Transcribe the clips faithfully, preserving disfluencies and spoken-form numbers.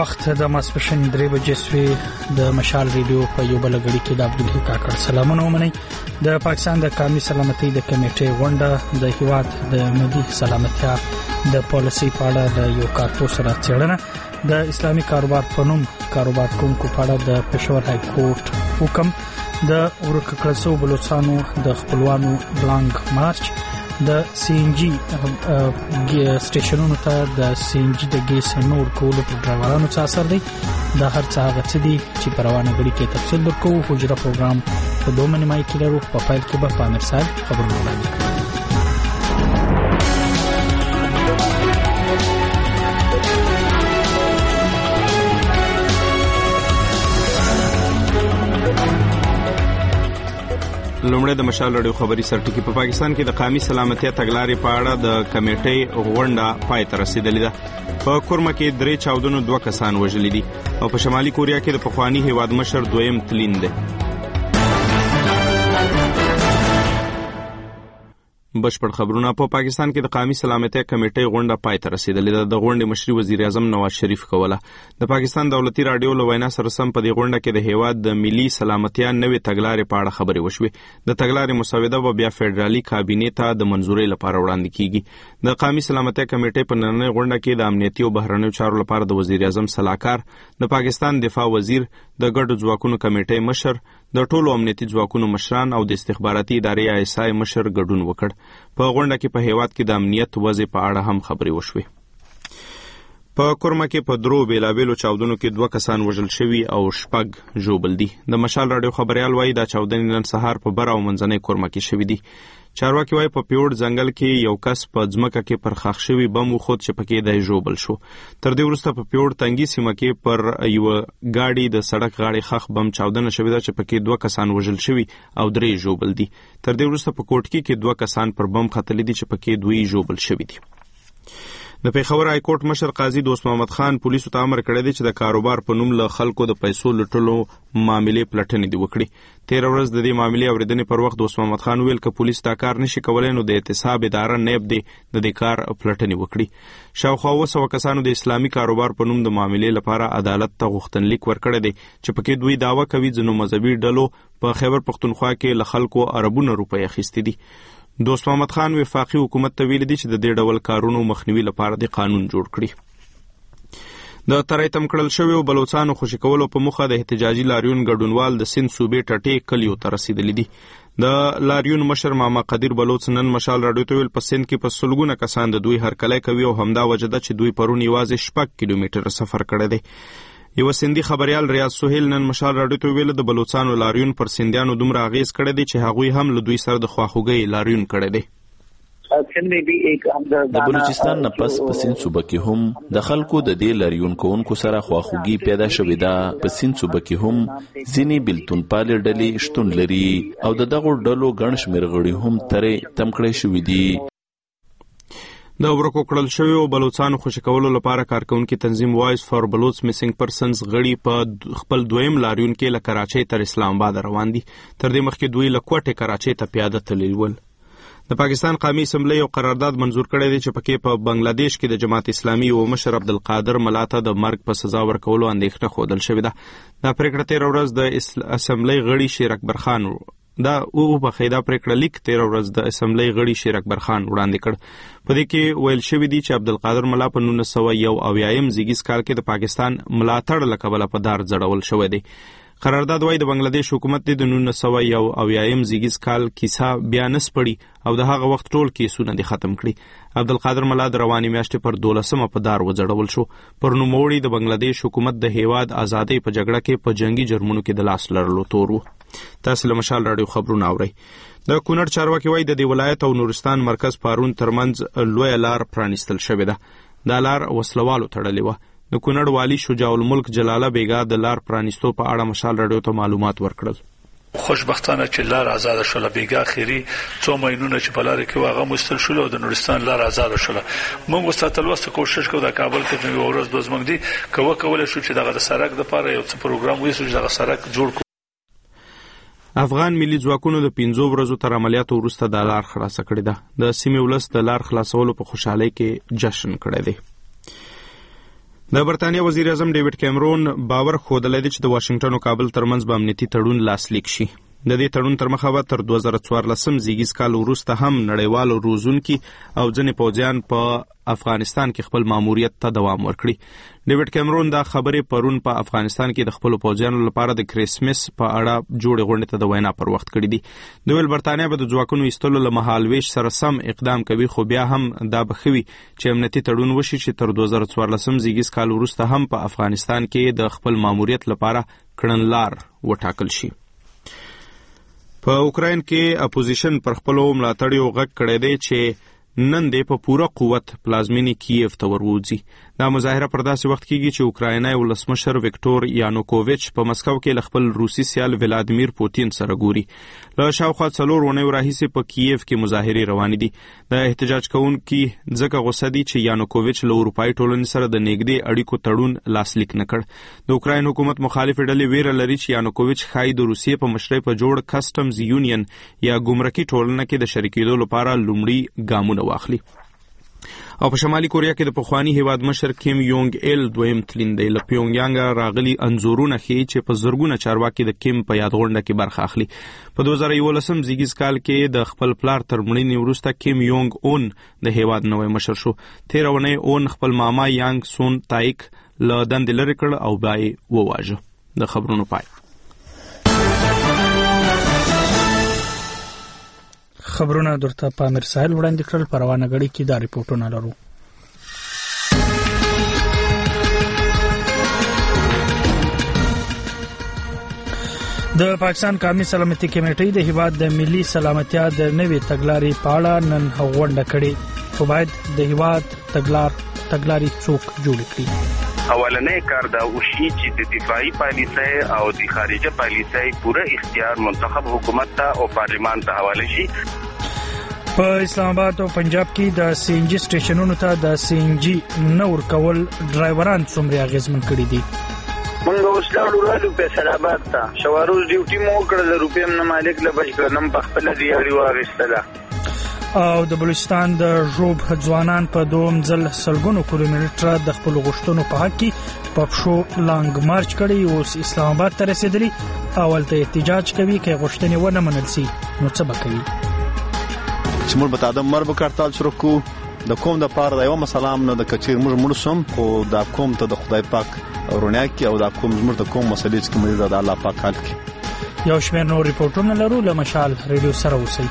وخت د ماسپښین درې بجې سوی د مشال ریډیو په یو بل غړي کې د عبدالحی کاکړ سلامونه ومني. د پاکستان د قومي سلامتۍ د کمیټې غونډه د هیواد د ملي سلامتیا د پالیسي په اړه د یو کارپوس سره څېړنه، د اسلامي کاروبار په نوم کاروبار کوونکو په اړه د پېښور های کورټ حکم، د ورک کړل شوو بلوچستانو د خپلوانو بلانک مارچ، د سی ان جی سټیشنونو ته د سی ان جی د ګیس نور کولو پر ډرایورانو څه اثر دی. دا هر څه هغه څه دي چې په روانه غړي کې تفصیل درکوو. حجره پروګرام په دوه نیمایي کې لرو. په فایل کې به پامیر صاحب خبرونه وړاندې کړي. لومړی د مشال رادیو خبري سرټکی. په پاکستان کې د قومي سلامتیا تګلارې په اړه د کمیټې غونډه پای ته رسیدلې ده. په کورما کې درې چاودنو دوه کسان وژلي دي او په شمالي کوریا کې د پخوانی هیواد مشر دویم تلین دی. بشپړ خبرونه. په پا پاکستان کې د قومي سلامتیا کمیټې غونډه پای ته رسیدلې ده. د غونډې مشري وزیر اعظم نواز شریف کوله. د پاکستان دولتي رادیو له وینا سره سم په دې غونډه کې د هیواد د ملي سلامتیا نوې تګلارې په اړه خبرې وشوې. د تګلارې مسوده به بیا فدرالي کابینې ته د منظورۍ لپاره وړاندې کیږي. د قومي سلامتیا کمیټې په نننۍ غونډه کې د امنیتي او بهرنیو چارو لپاره د وزیر اعظم صلاحکار، د پاکستان دفاع وزیر، د ګډو ځواکونو کمیټې مشر، د ټولو امنیتي ځواکونو مشران او د استخباراتي ادارې آی اس آی مشر ګډون وکړ. په غونډه کې په هیواد کې د امنیت وضع په اړه هم خبرې وشوې. په کورما کې په درو بیلابیلو چاودنو کې دوه کسان وژل شوي او شپږ ژوبل دي. د مشال رادیو خبريال وایي دا چاودنې نن سهار په بر او منځنۍ کورما کې شوې دي. چارواکي وایي په پیوړ ځنګل کې یو کس په ځمکه کې پر خښ شوي بم وخوت چې پکې دی ژوبل شو. تر دې وروسته په پیوړ تنګي سیمه کې پر یو ګاډي د سړک غاړې خښ بم چاودنه شوې ده چې پکې دوه کسان وژل شوي او درې ژوبل دي. تر دې وروسته په کوټکی کې دوه کسان پر بم ختلي دي چې پکې دوی ژوبل شوي دي. د پېښور های کورټ مشر قاضي دوست محمد خان پولیسو ته امر کړی دی چې د کاروبار په نوم له خلکو د پیسو لټلو معاملې پلټنې دي وکړي. تیر ورځ د دې معاملې اورېدنې پر وخت دوست محمد خان ویل که پولیس دا کار نشي کولای نو د احتساب اداره نیب دی د دې کار پلټنې وکړي. شاوخوا اوه سوه کسانو د اسلامي کاروبار په نوم د معاملې لپاره عدالت ته غوښتنلیک ورکړی دی چې پکې دوی دعوه کوي ځینو مذهبي ډلو په خیبر پښتونخوا کې له خلکو اربونه روپۍ اخیستې دي. دوست محمد خان وفاقي حکومت ته ویلي دي چې د دې ډول کارونو مخنیوي لپاره د قانون جوړ کړي. د ترای تم کړل شویو بلوچستانو خوشي کولو په مخه د احتجاجي لاریون ګډونوال د سند صوبې ټټې کلیو ته رسیدلي دي. د لاریون مشر ماما قدیر بلوچ نن مشال راډیو ته ویل په سند کې په سلګونه کسان د دوی هرکلی کوي او همدا وجه ده چې دوی پرون یوازې شپږ کیلومتره سفر کړی دی. یو سندي خبريال ریاض سهیل نن مشال راډیو ته ویل د بلوچستانو لاریون پر سندیانو دومره اغیز کړی دی چې هغوی هم له دوی سره د خواخوږۍ لاریون کړی دی. د بلوچستان نه پس په سند صوبه کې هم د خلکو د دې لاریون کوونکو سره خواخوږي پیدا شوې ده. په سند صوبه کې هم ځینې بیلتون پالې ډلې شتون لري او د دغو ډلو ګڼ شمېر غړي هم ترې تم کړی شوي دي. د ورکو کړل شویو بلوچستانو خوشي کولو لپاره کارکونکي تنظیم وایس فار بلوچ میسنګ پرسنز غړي په خپل دویم لاریون کې له کراچۍ تر اسلام آباد روان دي. تر دې مخکې دوی له کوټې کراچۍ ته پیاده تللي ول. د پاکستان قومي اسمبلی یو قرارداد منظور کړی دی چې پکې په بنگلاديش کې د جماعت اسلامي او مشر عبدالقادر ملا ته د مرګ په سزا ورکولو اندېښنه ښودل شوې ده. دا پریکړه تېره ورځ د اسمبلی غړي شیر اکبر خان دا او په خیدا پریکړه لیک تیر ورځ د اسمبلی غړي شیر اکبر خان وړاندې کړ. په دې کې ویل شوی دی چې عبدالقادر ملا په نولس سوه یو اویایم زیږیز کال کې د پاکستان ملاتړ له کبله په دار ځړول شوی دی. قرارداد وایي د بنگلاديش حکومت د نولس سوه یو اویایم زیږیز کال کیسه بیا نه سپړي او د هغه وخت ټول کیسونه دې ختم کړي. عبدالقادر ملا د روانې میاشتې پر دولسمه په دار وځړول شو. پر نوموړي د بنگلاديش حکومت د هیواد ازادۍ په جګړه کې په جنگي جرمونو کې د لاس لرلو تور و. تاسو له مشال راډیو خبرونه اورئ. د کونړ چارواکي وایي د دې ولایت او نورستان مرکز پارون ترمنځ لویه لار پرانیستل شوې ده. دا لار وسلوالو تړلې وه. د کونړ والی شجاع الملک جلاله بیګا د لار پرانیستو په اړه مشال راډیو ته معلومات ورکړل. خوشبختانه چې لار آزاد شوله. بیګا خیری څو ماینونه چې په لار کې واغه مستل شول او د نورستان لار آزاد شوله. موږ وساتل وسته کوشش کوو د کابل کې یو ورځ دوز موږ دي کوه کول شو چې دغه سړک د پاره یو څه پروګرام وایي چې دغه سړک جوړ کړو. افغان ملي ځواکونو د پنځو ورځو تر عملیاتو وروسته د لار خلاصه کړې ده. د سیمې ولس د لار خلاصولو په خوشحالۍ کې جشن کړی دی. د برتانیا وزیر اعظم ډیوډ کیمرون باور خوده لري چې د واشنگټن او کابل ترمنځ به امنیتي تړون لاسلیک شي. د دې تړون تر مخه به تر دوه زره څوارلسم زیږیز کال وروسته هم نړیوالو روزونکي او ځینې پوځیان په افغانستان کې خپل ماموریت ته دوام ورکړي. ډیوډ کیمرون دا خبرې پرون په افغانستان کې د خپل پوځیانو لپاره د کریسمس په اړه جوړې غونډې ته د وینا پر وخت کړي دي. د ویل برتانیا به د ځواکونو ایستلو له مهال ویش سره سم اقدام کوي، خو بیا هم دا بخوي چې امنیتي تړون وشي چې تر دوه زره څوارلسم زیږیز کال وروسته هم په افغانستان کې د خپل ماموریت لپاره کړنلار وټاکل شي. په اوکراین کې اپوزیشن پر خپلو ملاتړیو غږ کړی دی چې نن دی په پوره قوت پلازمینې کیف ته وروځي. دا مظاهره پر داسې وخت کېږي چې اوکراینای ولسمشر ویکټور یانوکوویچ په مسکو کې له خپل روسي سیال ولادیمیر پوتین سره ګوري. له شاوخوا څلور اونیو راهیسې په کیف کې مظاهرې روانې دي. د احتجاج کوونکي ځکه غوسه دي چې یانوکوویچ له اروپایي ټولنې سره د نږدې اړیکو تړون لاسلیک نه کړ. د اوکراین حکومت مخالفې ډلې ویره لري چې یانوکوویچ ښایي د روسیې په مشرۍ په جوړ کسټمز یونین یا ګمرکي ټولنه کې د شریکېدو لپاره لومړي ګامونه واخلي. او په شمالي کوریا کې د پخوانی هیواد مشر کیم یونګ ایل دویم تلین دی. له پیونګیانګ راغلي انځورونه ښیي چې په زرګونه چارواکي د کیم په یاد غونډه کې برخه اخلي. په دوه زره یولسم زیږیز کال کې د خپل پلار تر مړینې وروسته کیم یونګ اون د هیواد نوی مشر شو. تېره اونۍ اون خپل ماما یانګ سون تایک له دندې لرې کړ او بیا یې وواژه. د خبرونو پای. خبرونه درته په امیر ساحل وړاندې کړل. په روانه غړي کې دا ریپورتونه لرو. د پاکستان قومي سلامتي کمیټې د هیواد د ملي سلامتیا د نوې تګلارې په اړه نن غونډه کړې، خو باید د هیواد تګلار تګلارې څوک جوړ کړي. اولنې کار دا وشي چې د دفاعي پالیسۍ او د خارجه پالیسۍ پوره اختیار منتخب حکومت ته او پارلیمان ته حواله شي. په اسلام آباد او پنجاب کې د سی ان جی سټیشنونو ته د سی ان جی نور کول ډرایوران څومره اغیزمن کړي دي. مونږ اوس لاړو رالو فیصل آباد ته شواروز ډیوټي مو کړل، روپیم نه مالک له بچ کړم په خپل دیاري واغستله. او د بلوچستان د ژوب ځوانان په دوم ځل سلګونو کیلومتره د خپل غوښتنو په حق کې په پښو لانګ مارچ کړي، اوس اسلام آباد ته رسیدلی او ولته احتجاج کوي چې غوښتنې ونه منل شي نو څه به کوي. چې موږ به د مرګ کارتال شروع کو د کوم د پاره د یو مسالم نه د کچیر موږ مړ سم خو د کوم ته د خدای پاک ورونه کې او د کوم زموږ د کوم مسلې چې موږ د الله پاک حق کې. یو شمېر نور ریپورتونه لرو. له مشال ریډیو سره اوسئ.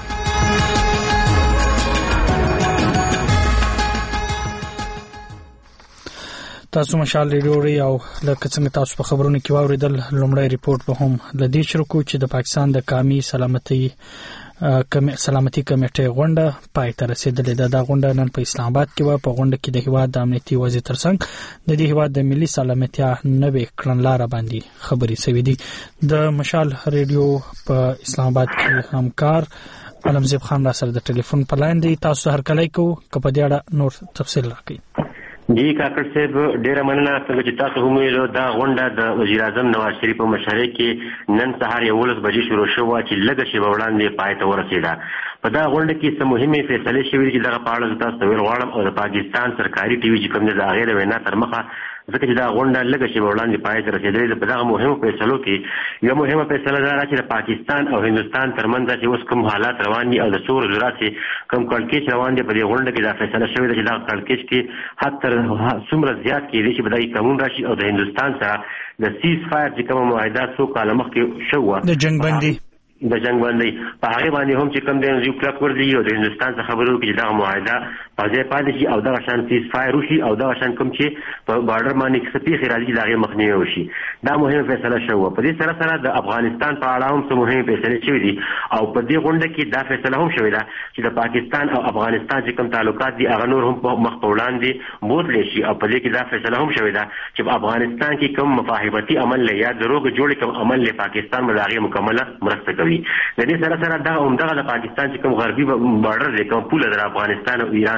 تاسو مشال ریډیو او لکه څنګه تاسو په خبرونو کې واوریدل، لومړی ریپورت به هم لدې شروع کو چې د پاکستان د قومي سلامتي سلامتي کمیټې غونډه پای ته رسیدلې ده. دا غونډه نن په اسلام آباد کې و. په غونډه کې د هیواد د امنیتي وضع ترڅنګ د دې هیواد د ملي سلامتیا نوې کړنلاره باندې خبرې شوې دي. د مشال ریډیو په اسلام آباد کې همکار علمزیب خان را سره د ټلیفون په لاین دی. تاسو هر کله کو کپ دې اړه نور تفصیل راکړئ. جی کاکړ صاحب ډیره مننه. څنګه چې تاسو هم ویلو دا غونډه د وزیر اعظم نواز شریف په مشرۍ کې نن سهار یولس بجې شروع شوه چې لږه شیبه وړاندې پای ته ورسېده. په دا غونډه کې څه مهمې فیصلې شوې دي چې دغه په اړه تاسو ته ویل غواړم او د پاکستان سرکاري ټي وي چې کوم دی د هغې د وینا تر مخه ځکه چې دا غونډه لږه شیبه وړاندې پای ته رسېدلې ده. په دغه مهمو فیصلو کې یوه مهمه فیصله دا ده چې د پاکستان او هندوستان ترمنځ چې اوس کوم حالات روان دي او د څو ورځو راځي کوم کړکېچ روان دی، په دې غونډه کې دا فیصله شوې ده چې دغه کړکېچ کې حد تر څومره زیات کېدی چې به دا قانون راشي او د هندوستان سره د سیز فایر چې کومه معاهده څو کاله مخکې شوه د جنګ بندي د جنگ باندې په هغه باندې هم چې کوم د یو کلک ورځي او د هندستان څخه خبرو کې دا معاهده په ځای پاتې شي او دا شان سیز فایر وشي او دا شان کوم چې په بارډر باندې کې سپیخ راځي دا غي مخنیوي وشي. دا مهمه فیصله شوه. په دې سره سره د افغانستان په اړه هم څه مهمه فیصله شوې دي او په دې غونډه کې دا فیصله هم شوې ده چې د پاکستان او افغانستان چې کوم تعلقات دي هغه نور هم مخ په وړاندې بوتلی شي او په دې کې دا فیصله هم شوې ده چې په افغانستان کې کوم مفاهمتي عمل له یا دروغ جوړ کوم عمل له پاکستان مداغه مکمله مرسته کوي. د دې سره سره دا همدغه د پاکستان چې کوم غربي بارډر دی کوم پوله د افغانستان او ایران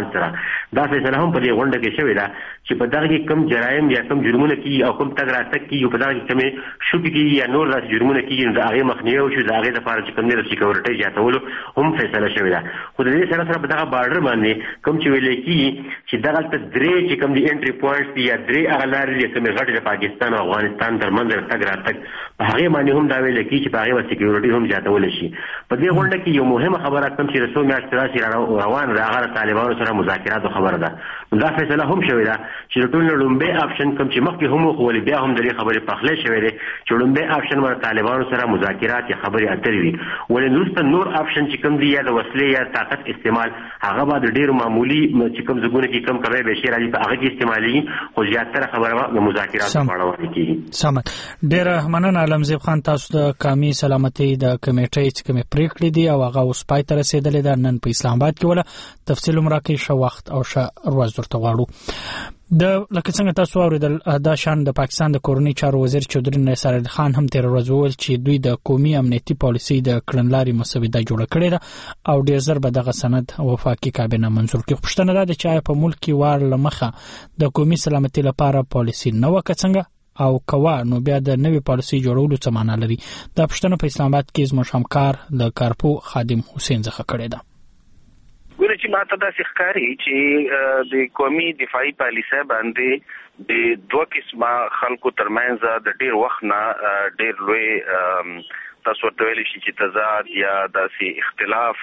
طالبان سره. دا فیصله هم په دې غونډه کې شوې ده چې په دغه کې کم جرایم یا کم جرمونه کې او کم تګ راتګ کې په دغه کې کمې شوکې کې یا نور داسې جرمونه کې نو د هغې مخنیوی وشي، د هغې دپاره چې کوم دی د سیکورټۍ زیاتولو هم فیصله شوې ده. خو د دې سره سره په دغه بارډر باندې کوم چې ویلی کېږي چې دغلته درې چې کوم دي انټري پوینټس دي یا درې هغه لارې دي کومې غټې د پاکستان او افغانستان ترمنځ د تګ راتګ په هغې باندې هم دا ویلی کېږي چې په هغې به سیکورټي هم زیاتولی شي. په دې غونډه کې یو مهمه خبره کوم چې د څو میاشتې راسي روانه ده هغه د طالبانو سره مذاکراتو خبره ده. نو دا فیصله هم شوې ده چې د ټول نه لومبی اپشن کوم چې مخکې هم وخو ولې بیا هم د دې خبرې پخلی شوی دی چې لومبی اپشن به د طالبانو سره مذاکرات یا خبرې اترې وي، ولې وروسته نور اپشن چې کوم دي یا د وسلې یا طاقت استعمال هغه به د ډېرو معمولي چې کوم ځګونه کې کم کوی بیشي راځي په هغه کې استعمالېږي، خو زیاتره خبره به د مذاکراتو په اړه وانه کېږي. سمت ډېره مننه علمزیب خان، تاسو د قومي سلامتۍ د کمیټې چې کومې پریکړې دي او هغه اوس پای ته رسېدلې ده نن په اسلام آباد کې، ولا تفصیل هم راکړئ. ښه وخت او ښه ورځ درته غواړو. د لکه څنګه تاسو واورېدل دا شان د پاکستان د کورنۍ چارو وزیر چودري نصر علي خان هم تېره ورځ وویل چې دوی د قومي امنیتي پالیسۍ د کړنلارې مسوده جوړه کړې ده او ډېر ژر به دغه سند وفاقي کابینه منظور کړي. پوښتنه دا ده چې آیا په ملک کې وار له مخه د قومي سلامتۍ لپاره پالیسي نه وه که څنګه او کوا نو بیا د نوې پالیسۍ جوړولو څه معنا لري؟ دا پوښتنه په اسلام آباد کې زموږ همکار د کارپو خادم حسین څخه کړې ده. ګوره چې ماته داسې ښکاري چې د قومي دفاعي پالیسۍ باندې د دوه قسمه خلکو ترمنځ د ډېر وخت نه ډېر لوی تاسو ورته ویلی شي چې تضاد یا داسې اختلاف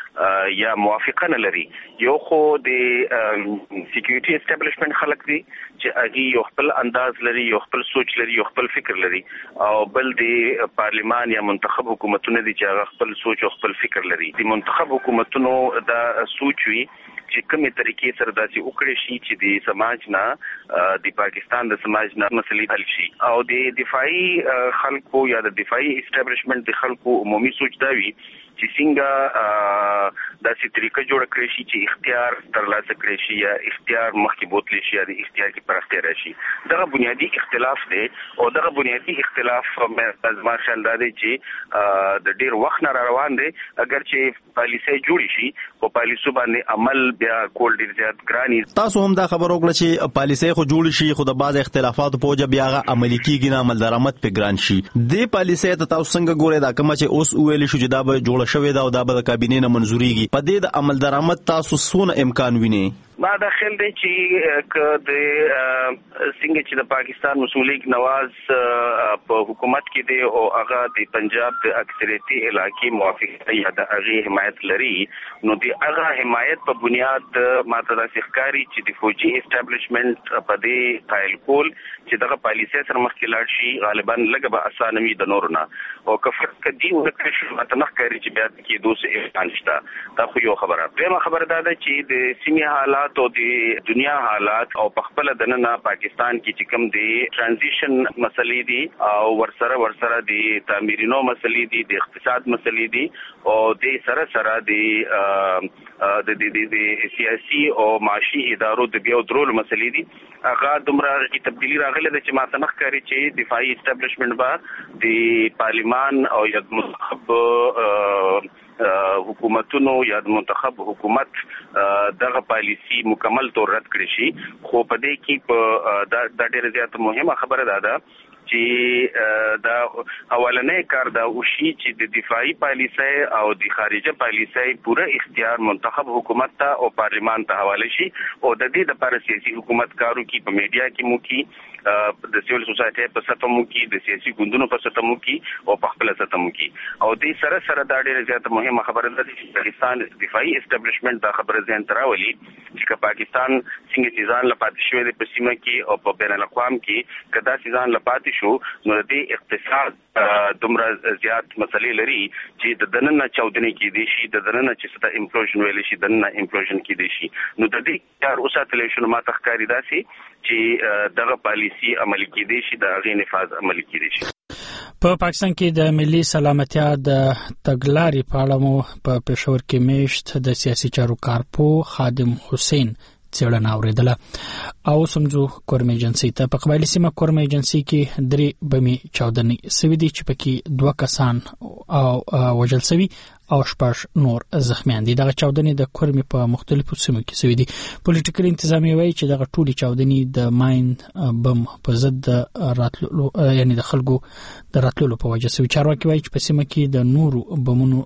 یا موافقه نه لري. یو خو د سیکیورټي اسټابلیشمنت خلک دي چې هغه یو خپل انداز لري، یو خپل سوچ لري، یو خپل فکر لري، او بل د پارلیمان یا منتخب حکومتونه دي چې هغه خپل سوچ او خپل فکر لري. د منتخب حکومتونو دا سوچ وي چې کومې طریقې سره داسې وکړي شي چې د سماج نه د پاکستان د سماج نه مسلې حل شي، او د دفاعي خلکو یا د دفاعي اسټابلیشمنت د خلکو عمومي سوچ دا وي چې څنګه داسې طریقه جوړه کړی شي چې اختیار ترلاسه کړی شي یا اختیار مخکې بوتلی شي یا د اختیار کې پراختیا راشي. دغه بنیادی اختلاف دی او دغه بنیادی اختلاف زما خیال دا دی چې د ډېر وخت نه را روان دی. اگر چې پالیسۍ جوړې شي خو پالیسو باندې عمل بیا کول ډېر زیات ګران دي. تاسو هم دا خبر وکړه چې پالیسۍ خو جوړې شي خو د بعض اختلافاتو په وجه بیا هغه عملي کېږي نه، عمل درآمد پې ګران شي. دې پالیسۍ ته تاسو څنګه ګورئ؟ دا کومه چې اوس وویلی شو چې دا به جوړه شوې ده او دا به د کابینې نه منظورېږي، په دې د عمل درآمد تاسو څونه امکان وینئ؟ ما دا خیال دی چې که د څنګه چې د پاکستان مسلم لیگ نواز په حکومت کې دی او هغه د پنجاب د اکثریتي علاقې موافق یا د هغې حمایت لري، نو د هغه حمایت په بنیاد ماته داسې ښکاري چې د فوجي اسټابلیشمنت په دې قایل کول چې دغه پالیسۍ سره مخکې لاړ شي غالبا لږه به اسانه وي د نورو نه، او که فرق دي ورکړی شي ماته نه ښکاري چې بیا کېدو څه امکان شته. دا خو یو خبره. دویمه خبره دا ده چې د سیمې حالات او د دنیا حالات او په خپل د نن پاکستان کې چې کوم دی ټرانزیشن مسلې دي او ورسره ورسره د تعمیرینو مسلې دي، د اقتصاد مسلې دي، او د سره سره د د د سیاسي او معاشي ادارو د بیا درول مسلې دي. هغه دومره تبدیلی راغله چې ماته نه ښکاري چې دفاعي اسټابلیشمنت به د پارلیمان او یا منتخب حکومتونو یا د منتخب حکومت دغه پالیسی مکمل طور رد کړی شي. خو په دې کې په دا ډېره زیاته مهمه خبره ده ده چې دا اولنې کار دا وشي چې د دفاعي پالیسۍ او د خارجه پالیسۍ پوره اختیار منتخب حکومت ته او پارلیمان ته حواله شي، او د دې لپاره سیاسي حکومت کارو کې په میډیا کې مو کې د سیول سوسایټي په سطح مو کې د سیاسي ګوندونو په سطح مو کې او په خپل سطح مو کې. او دې سره سره دا ډېره زیاته مهمه خبره ده چې پاکستان دفاعي اسټابلیشمنت دا خبره ځین تراولي چې پاکستان څنګه چې ځان لپاره شوی دی په سیمه کې او په بین الاقوام کې کدا ځان لپاره شو نو د اقتصاد دومره زیات مسلې لري چې د دننه چاودنې کې دي شي، د دننه چې څه امپلوژن ویل شي، دننه امپلوژن کې دي شي. نو د دې کار اوساتل شو ما تخکاری داسي چې دغه پالیسی عملي کې دي شي، د هغې نفاذ عملي کې دي شي. په پاکستان کې د ملي سلامتیا د تګلارې په اړه مو په پېښور کې میشت د سیاسي چارو کارپو خادم حسین څېړنه اوریدله. او سمجو کورم ایجنسی ته په قبایلی سیمه کورم ایجنسی کې درې بمي چاودنې سوي دي چې پکې دوه کسان او وژل سوي او شپږ نور زخمیان دي. دغه چاودنې د کورم په مختلفو سیمو کې سوي دي. پولیټیکل انتظامیه وایي چې دغه ټولي چاودنې د ماین بم په ضد راتلو یعنی د خلکو د راتلو په وجه سوي. چارواکي وایي چې په سیمه کې د نورو بمونو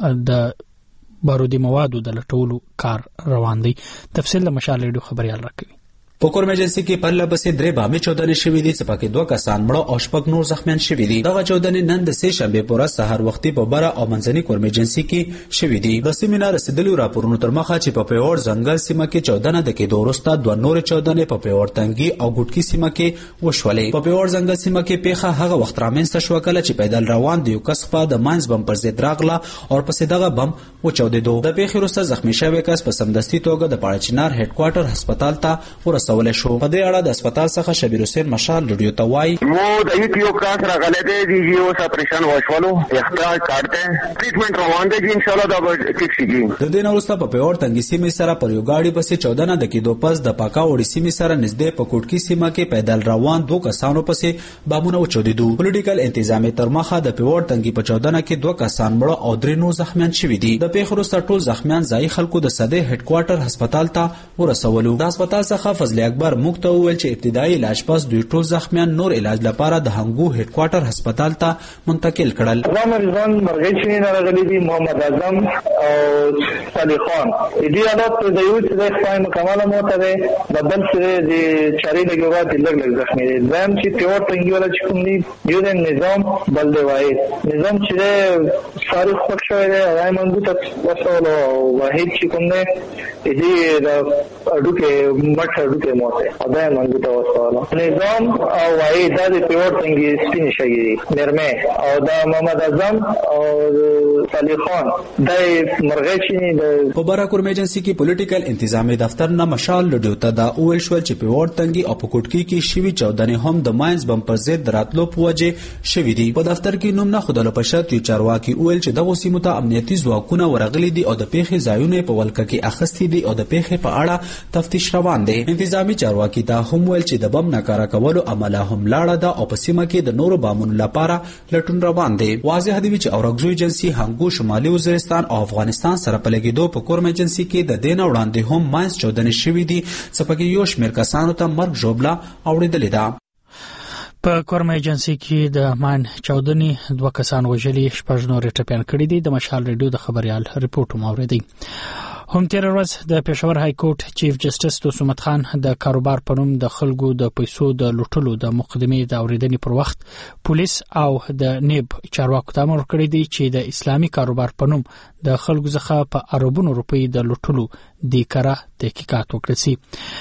د بارودي موادو د لټولو کار روان دی. تفصیل د مشال ریډیو خبريال راکوي. په کورم ایجنسی کې پرله پسې درې بامي چاودنې شوې دي چې پکې دوه کسان مړه او شپږ نور زخمیان شوي دي. دغه چاودنې نن د سې شنبه په ورځ سهار وختي په بره او منځني کورم ایجنسی کې شوې دي. د سیمینار رسیدلو راپورونو تر مخه چې په پیور ځنګل سیمه کې چاودنه د کېدو وروسته دوه نور چاودنې په پیور تنګي او ګوټکی سیمه کې وشولې. په پیور ځنګل سیمه کې پیخه هغه وخت رامنځته شو کله چې پیدل روان دی یو کس په د ماینز بم پر ضد راغله او پسې دغه بم وچاودېدو. د پیښې وروسته زخمی شوی کس په سمدستي توګه د پاړچینار هډ کوارټر هسپتال ته ورسول شو. په دې اړه د هسپتال څخه شبیر حسین مشال ریډیو ته وایي مو د یو کس راغله دی دی یو اپریشن وشولو اخراج کارته ټریټمنټ روان دی ان شاء الله دا به ټیک شي. د دې وروسته په پیور تنګي سیمه سره پر یو گاډي پسې چاودنه د کېدو پس د پاکا وړي سیمه سره نږدې په کوټکی سیمه کې پیدل روان دوه کسانو پسې بامونه وچودیدو. پولیټیکل انتظامیه تر مخه د پیور تنګي په چاودنه کې دوه کسان مړه او درې نور زخمیان شوي دي. د پیښې وروسته ټول زخمیان ځای خلکو د صدې هډ کوارټر هسپتال ته ورسولو. د هسپتال څخه فضل اکبر موږ ته وویل چې ابتدایي علاج پس دوی ټول زخمیان نور علاج لپاره د هنګو هډ کوارټر هسپتال ته منتقل کړل. مریضان مرغچینی راغلي دي محمد اعظم او صالح خان. دې حالت د یو څه ځای مکمل موته ده د بل څه د چاري لګوا د لګ لګ زخمي دي. زم چې پیور تنګي ولا چې کوم دي یو د نظام بل دی وای نظام چې ساري خوښ شوی دی راي منګو ته وسولو واحد چې کوم نه دې د اډو کې مټ اډو کې موته دا منګو ته وسولو نظام او وای د پیور تنګي سپین شي نرمه او دا محمد اعظم او صالح خان د مرغچینی د په بارا کورم ایجنسی کې پولیټیکل انتظامی دفتر نه مشال لډیو ته دا اول شو چې پیور تنګي او پکوټکی کې شوی چاودنې هم د ماینز بم پر ضد راتلو په وجه شوی دي. په دفتر کې نوم نه خدای په شرط یو چارواکي اول چې دغه سیمه ته امنیتي ځواکونه ورغلي دي او د پیښې ځایونه په ولکه کې اخستي دي او د پیښې په اړه تفتیش روان دی. انتظامی چارواکي ته هم ویل چې د بم ناکاره کولو عمله هم لاړه ده او په سیمه کې د نورو بامونو لپاره لټون روان دی. واضح دی چې اورګزو ایجنسی هنګو شمالي وزیرستان او افغانستان سره په لګیدو په کورم ایجنسی کې د دین وړاندې هم ماینز چاودنې شوې دي چې پکې یو شمېر کسانو ته مرګ ژوبله اوریدلې ده. په کورم ایجنسی کې د مان چاودنې دوه کسان وژلي شپږ نور ټپيان کړي دي. د مشال ریډیو د خبريال رپورټ موریدي. هم تیر ورځ د پېښور های کورټ چیف جسټس دوست محمد خان د کاروبار پنوم د خلکو د پیسو د لوټلو د مقدمې د اوریدنې پر وخت پولیس او د نیب چارواکو ته امر کړی دی چې د اسلامي کاروبار پنوم د خلکو څخه په اربونو روپۍ د لوټلو د کړه تحقیقات وکړي.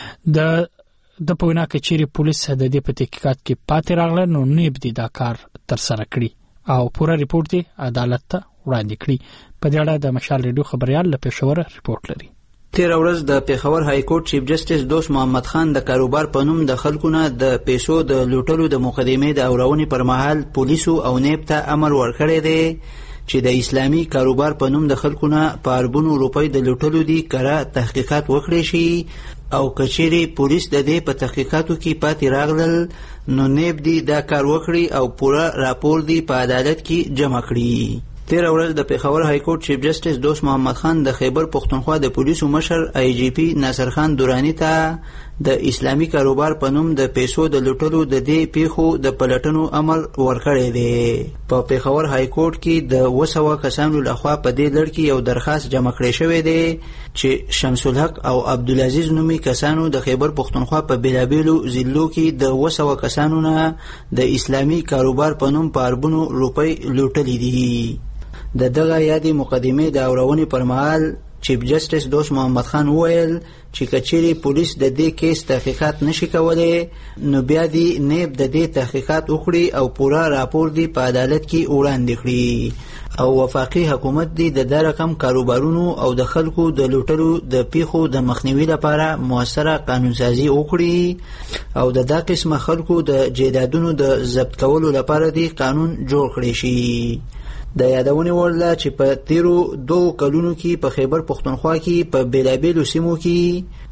د د پوینا کچيري پولیس د دې په تحقیقات کې پاتې راغله نو نیب دي دا کار تر سره کړی او پوره ریپورت دی عدالت ته وړاندې کړی. په دې اړه د مشال ریډیو خبريال له پېښور ریپورت لري. تیر ورځ د پېښور های کورټ چیف جسټس دوست محمد خان د کاروبار پنوم د خلکو نه د پیسو د لوټلو د مقدمې د اورونې پر مهال پولیسو او نیب ته امر ورکړی دی چې د اسلامي کاروبار پنوم د خلکو نه په اربونو روپۍ د لوټلو دي کړه تحقیقات وکړي شي او کچيري پولیس د دې په تحقیقاتو کې پاتې راغلل نو نیب دي دا کار وکړي او پوره راپور دی په عدالت کې جمع کړي. تیر ورځ د پېښور های کورټ چیف جسټس دوست محمد خان د خیبر پختونخوا د پولیسو مشر آی جی پی ناصر خان دورانی ته د اسلامي کاروبار پنوم د پیسو د لوټلو د دې پیښو د پلټنو امر ورکړی دی. په پېښور های کورټ کې د وسوه کسانو لخوا په دې لړ کې یو درخواست جمع کړی شوی دی چې شمس الحق او عبدالعزیز نومي کسانو د خیبر پختونخوا په بیلابیلو ضلعو کې د وسوه کسانو نه د اسلامي کاروبار پنوم په اربونو روپۍ لوټلې دي. د دغه یادې مقدمې د اورونې پر مهال چیف جسټس دوست محمد خان وویل چې کچېرې پولیس د دې کیس تحقیقات نشي کولی نو بیا دی نیب د دې تحقیقات وکړي او پوره راپور دی په عدالت کې وړاندې کړي او وفاقي حکومت دی د دا رقم کاروبارونو او د خلکو د لوټلو د پیښو د مخنیوي لپاره موثره قانونسازي وکړي او د دا قسمه خلکو د جیدادونو د ضبط کولو لپاره دی قانون جوړ کړي شي. د یادونې وړ ده چې په تیرو دوه کلونو کې په خیبر پختونخوا کې په بیلابیلو سیمو کې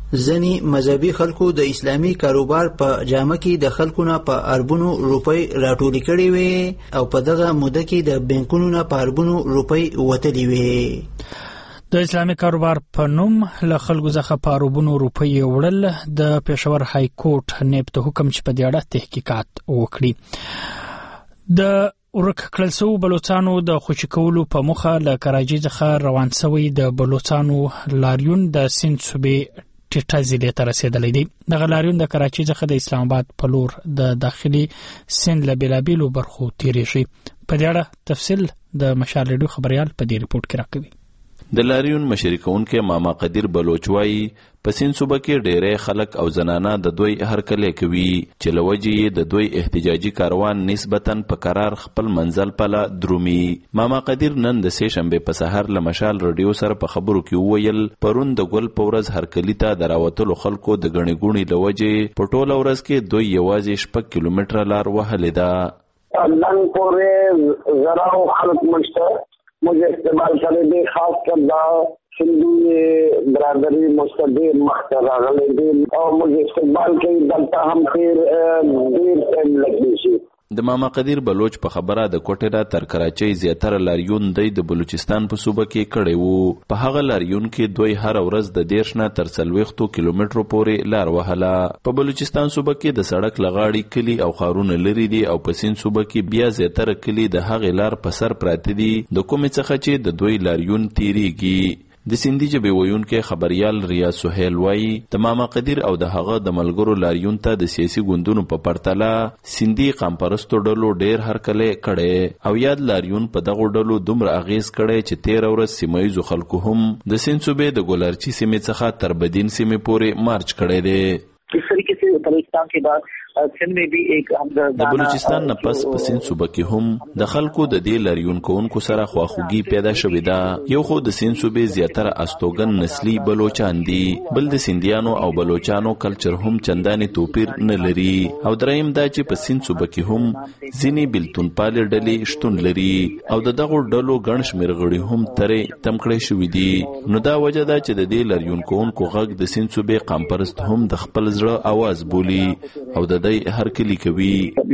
ځنی مذهبي خلکو د اسلامي کاروبار په جامه کې د خلکو نه په اربونو روپۍ راټولې کړې وې او په دغه موده کې د بانکونو نه په اربونو روپۍ وتلې وې. د اسلامي کاروبار په نوم له خلکو څخه په اربونو روپۍ وړل د پېښور های کورټ نیب ته حکم چې په دې اړه تحقیقات وکړي. د ورک کړل شو بلوچستانو د خوشی کولو په مخه له کراچۍ څخه روان شوی د بلوچستانو لاریون د سند صوبې ټیټه ضلع ته رسیدلی دی. دغه لاریون د کراچۍ څخه د اسلام آباد په لور د داخلي سند له بېلابېلو برخو تیریږي. په دې اړه تفصیل د مشال ریډیو خبریال په دې ریپورت کې راکوي. د لاریون مشري کوونکی ماما قدیر بلوچ وایي په سند صوبه کې ډېری خلک او زنانه د دوی هرکلی کوي چې له وجې یې د دوی احتجاجي کاروان نسبتاً په قرار خپل منزل پله درومي. ماما قدیر نن د سې شنبې په سهار له مشال رادیو سره په خبرو کې وویل پرون د ګل په ورځ هرکلي ته د راوتلو خلکو د ګڼې ګوڼې له وجې په ټوله ورځ کې دوی یوازې شپږ کیلومتره لار وهلې ده. نن پورې زراو خلک مشته मुझे इस्तेमाल करे दे खास कर दा सिंधी बरादरी मुस्तदीर मख्तर गले दिन और मुझे इस्तेमाल के दलता हम फिर देर टाइम लगी सी. د ماما قدیر بلوچ په خبره د کوټه تر کراچۍ زیاتره لاریون دی د بلوچستان په صوبه کې کړی وو. په هغه لاریون کې دوی هر ورځ د دیرش نه تر څلوېښتو کیلومترو پورې لار وهله. په بلوچستان صوبه کې د سړک لغاړي کلی او خارونه لري دي او په سند صوبه کې بیا زیاتره کلی د هغې لار په سر پراته دي د کومې څخه چې د دوی لاریون تیریږي. د سندي ژبې ویونکی خبریال ریا سهیل وایي د ماما قدیر او د هغه د ملګرو لاریون ته د سیاسي ګوندونو په پرتله سندي قامپرستو ډلو ډیر هرکلی کړی او یاد لاریون په دغو ډلو دومره اغیز کړی چې تېره ورځ سیمه ییزو خلکو هم د سند صوبې د ګلارچي سیمې څخه تر بدین سیمې پورې مارچ کړی دی. इस तरीके से बलूचिस्तान के बाद सिंध में भी एक د بلوچستان نه پس په سند صوبه کې هم د خلکو د دې لاریون کوونکو سره خواخوږي پیدا شوې ده. یو خو د سند صوبې زیاتره استوګن نسلی بلوچان دي، بل د سندیانو او بلوچانو کلچر هم چندانې توپیر نه لري او دریم دا چې په سند صوبه کې هم ځینې بیلتون پالې ډلې شتون لري او د دغو ډلو ګڼ شمېر غړي هم ترې تم کړی شوي دي. نو دا وجه ده چې د دې لاریون کوونکو غږ د سند صوبې قامپرست هم د خپل زړه आवाज بولی او د دې هر کلی کوي.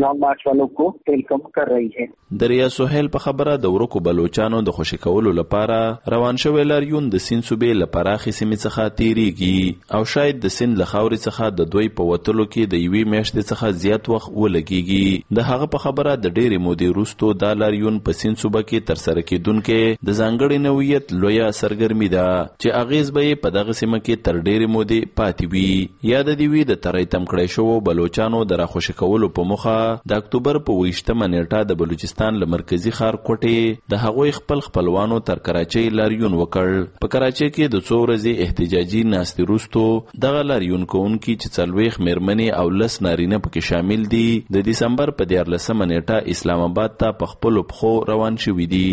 دریا سهیل په خبره د ورکو بلوچانو د خوشی کولو لپاره روان شوی لاریون د سند صوبې له پراخې سیمې څخه تیریږي او شاید د سند له خاورې څخه د دوی په وتلو کې د یوې میاشتې څخه زیات وخت ولګیږي. د هغه په خبره د ډېرې مودې وروسته دا لاریون په سند صوبه کې ترسره کیدونکې د ځانګړي نوعیت لویه سرګرمي ده چې اغیز به په دغه سیمه کې تر ډېرې مودې پاتې وي. یا د دې وی د ترې تم کړی شو بلوچانو د راخوشي کولو په مخه د اکتوبر په ویشتمه نیټه د بلوچستان له مرکزی ښار کوټې د هغوی خپل خپلوانو تر کراچۍ لاریون وکړ. په کراچۍ کې د څو ورځې احتجاجي ناستې وروسته دغه لاریون کوونکي چې څلوېښت میرمنې او لس نارینه پکې شامل دي د دسمبر په دیارلسمه نیټه اسلام آباد ته په خپلو پښو روان شوي دي.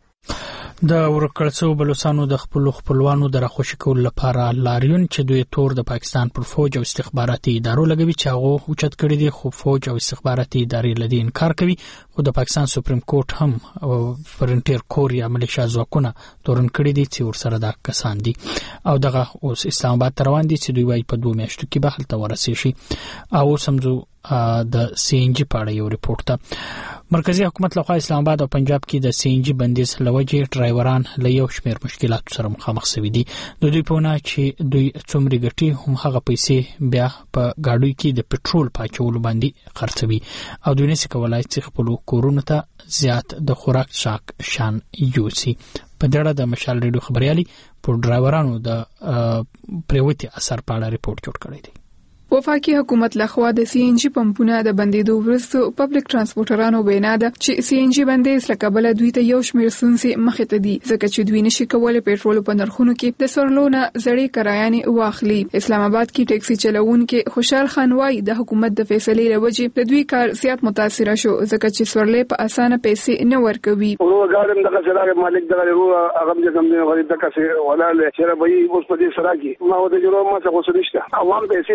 د ورکړڅو بلوچستانو د خپل خپلوانو د راخوشي کولو لپاره لاریون چې دوی تور د پاکستان پر فوج او استخباراتي ادارو لګوي چې هغه اوچت کړی دي، خو فوج او استخباراتي ادارې لدی انکار کوي. خو د پاکستان سپریم کورټ هم فرنټیر کور یا ملیشیا ځواکونه تورن کړی دي چې ورسره دا کسان دي او دغه اوس اسلام آباد روان دي چې دوی وايي په دوه میاشتو کې به هلته ورسېږي. او سمجو د سی ان جی په اړه یو ریپورت ته مرکزی حکومت لخوا اسلام آباد او پنجاب کې د سی ان جی بندیز لوجې ډرایوران له یو شمېر مشکلاتو سره مخامخ شوي دي. د دوی په وینا چې دوی څومره ګټي هم هغه پیسې بیا په گاډیو کې د پټرول پاچولو باندې خرڅوي او دوی نشي کولای چې خپل کورونو ته زیات د خوراک شاک شان یوسي. په دغه د مشال ریډیو خبريالي پر ډرایورانو د پریوتی اثر په اړه ریپورت جوړ کړی دی. وفاقي حکومت لخوا د سی ان جی پمپونه د بندیدو وروسته پبلک ترانسپورټرانو وینا ده چې سی ان جی بندیز لکبله دوی ته یو شمېر ستونزې مخې ته دي ځکه چې دوی نشي کولای پېټرول په نرخونو کې د سورلونه زړې کرایانې واخلي. اسلام آباد کې ټیکسي چلوونکي خوشحال خان وايي د حکومت د فیصلې لوجې د دوی کار زیات متاثر شو ځکه چې سورلې په اسانه پیسې نه ورکوي. ورغاړم دغه سره مالک دغه هغه د کوم دی غریب دغه څه ولا له چیرې به اوس په دې سره کې ما و د جوړو ما څه غوښتل عوام پیسې نه ورکړي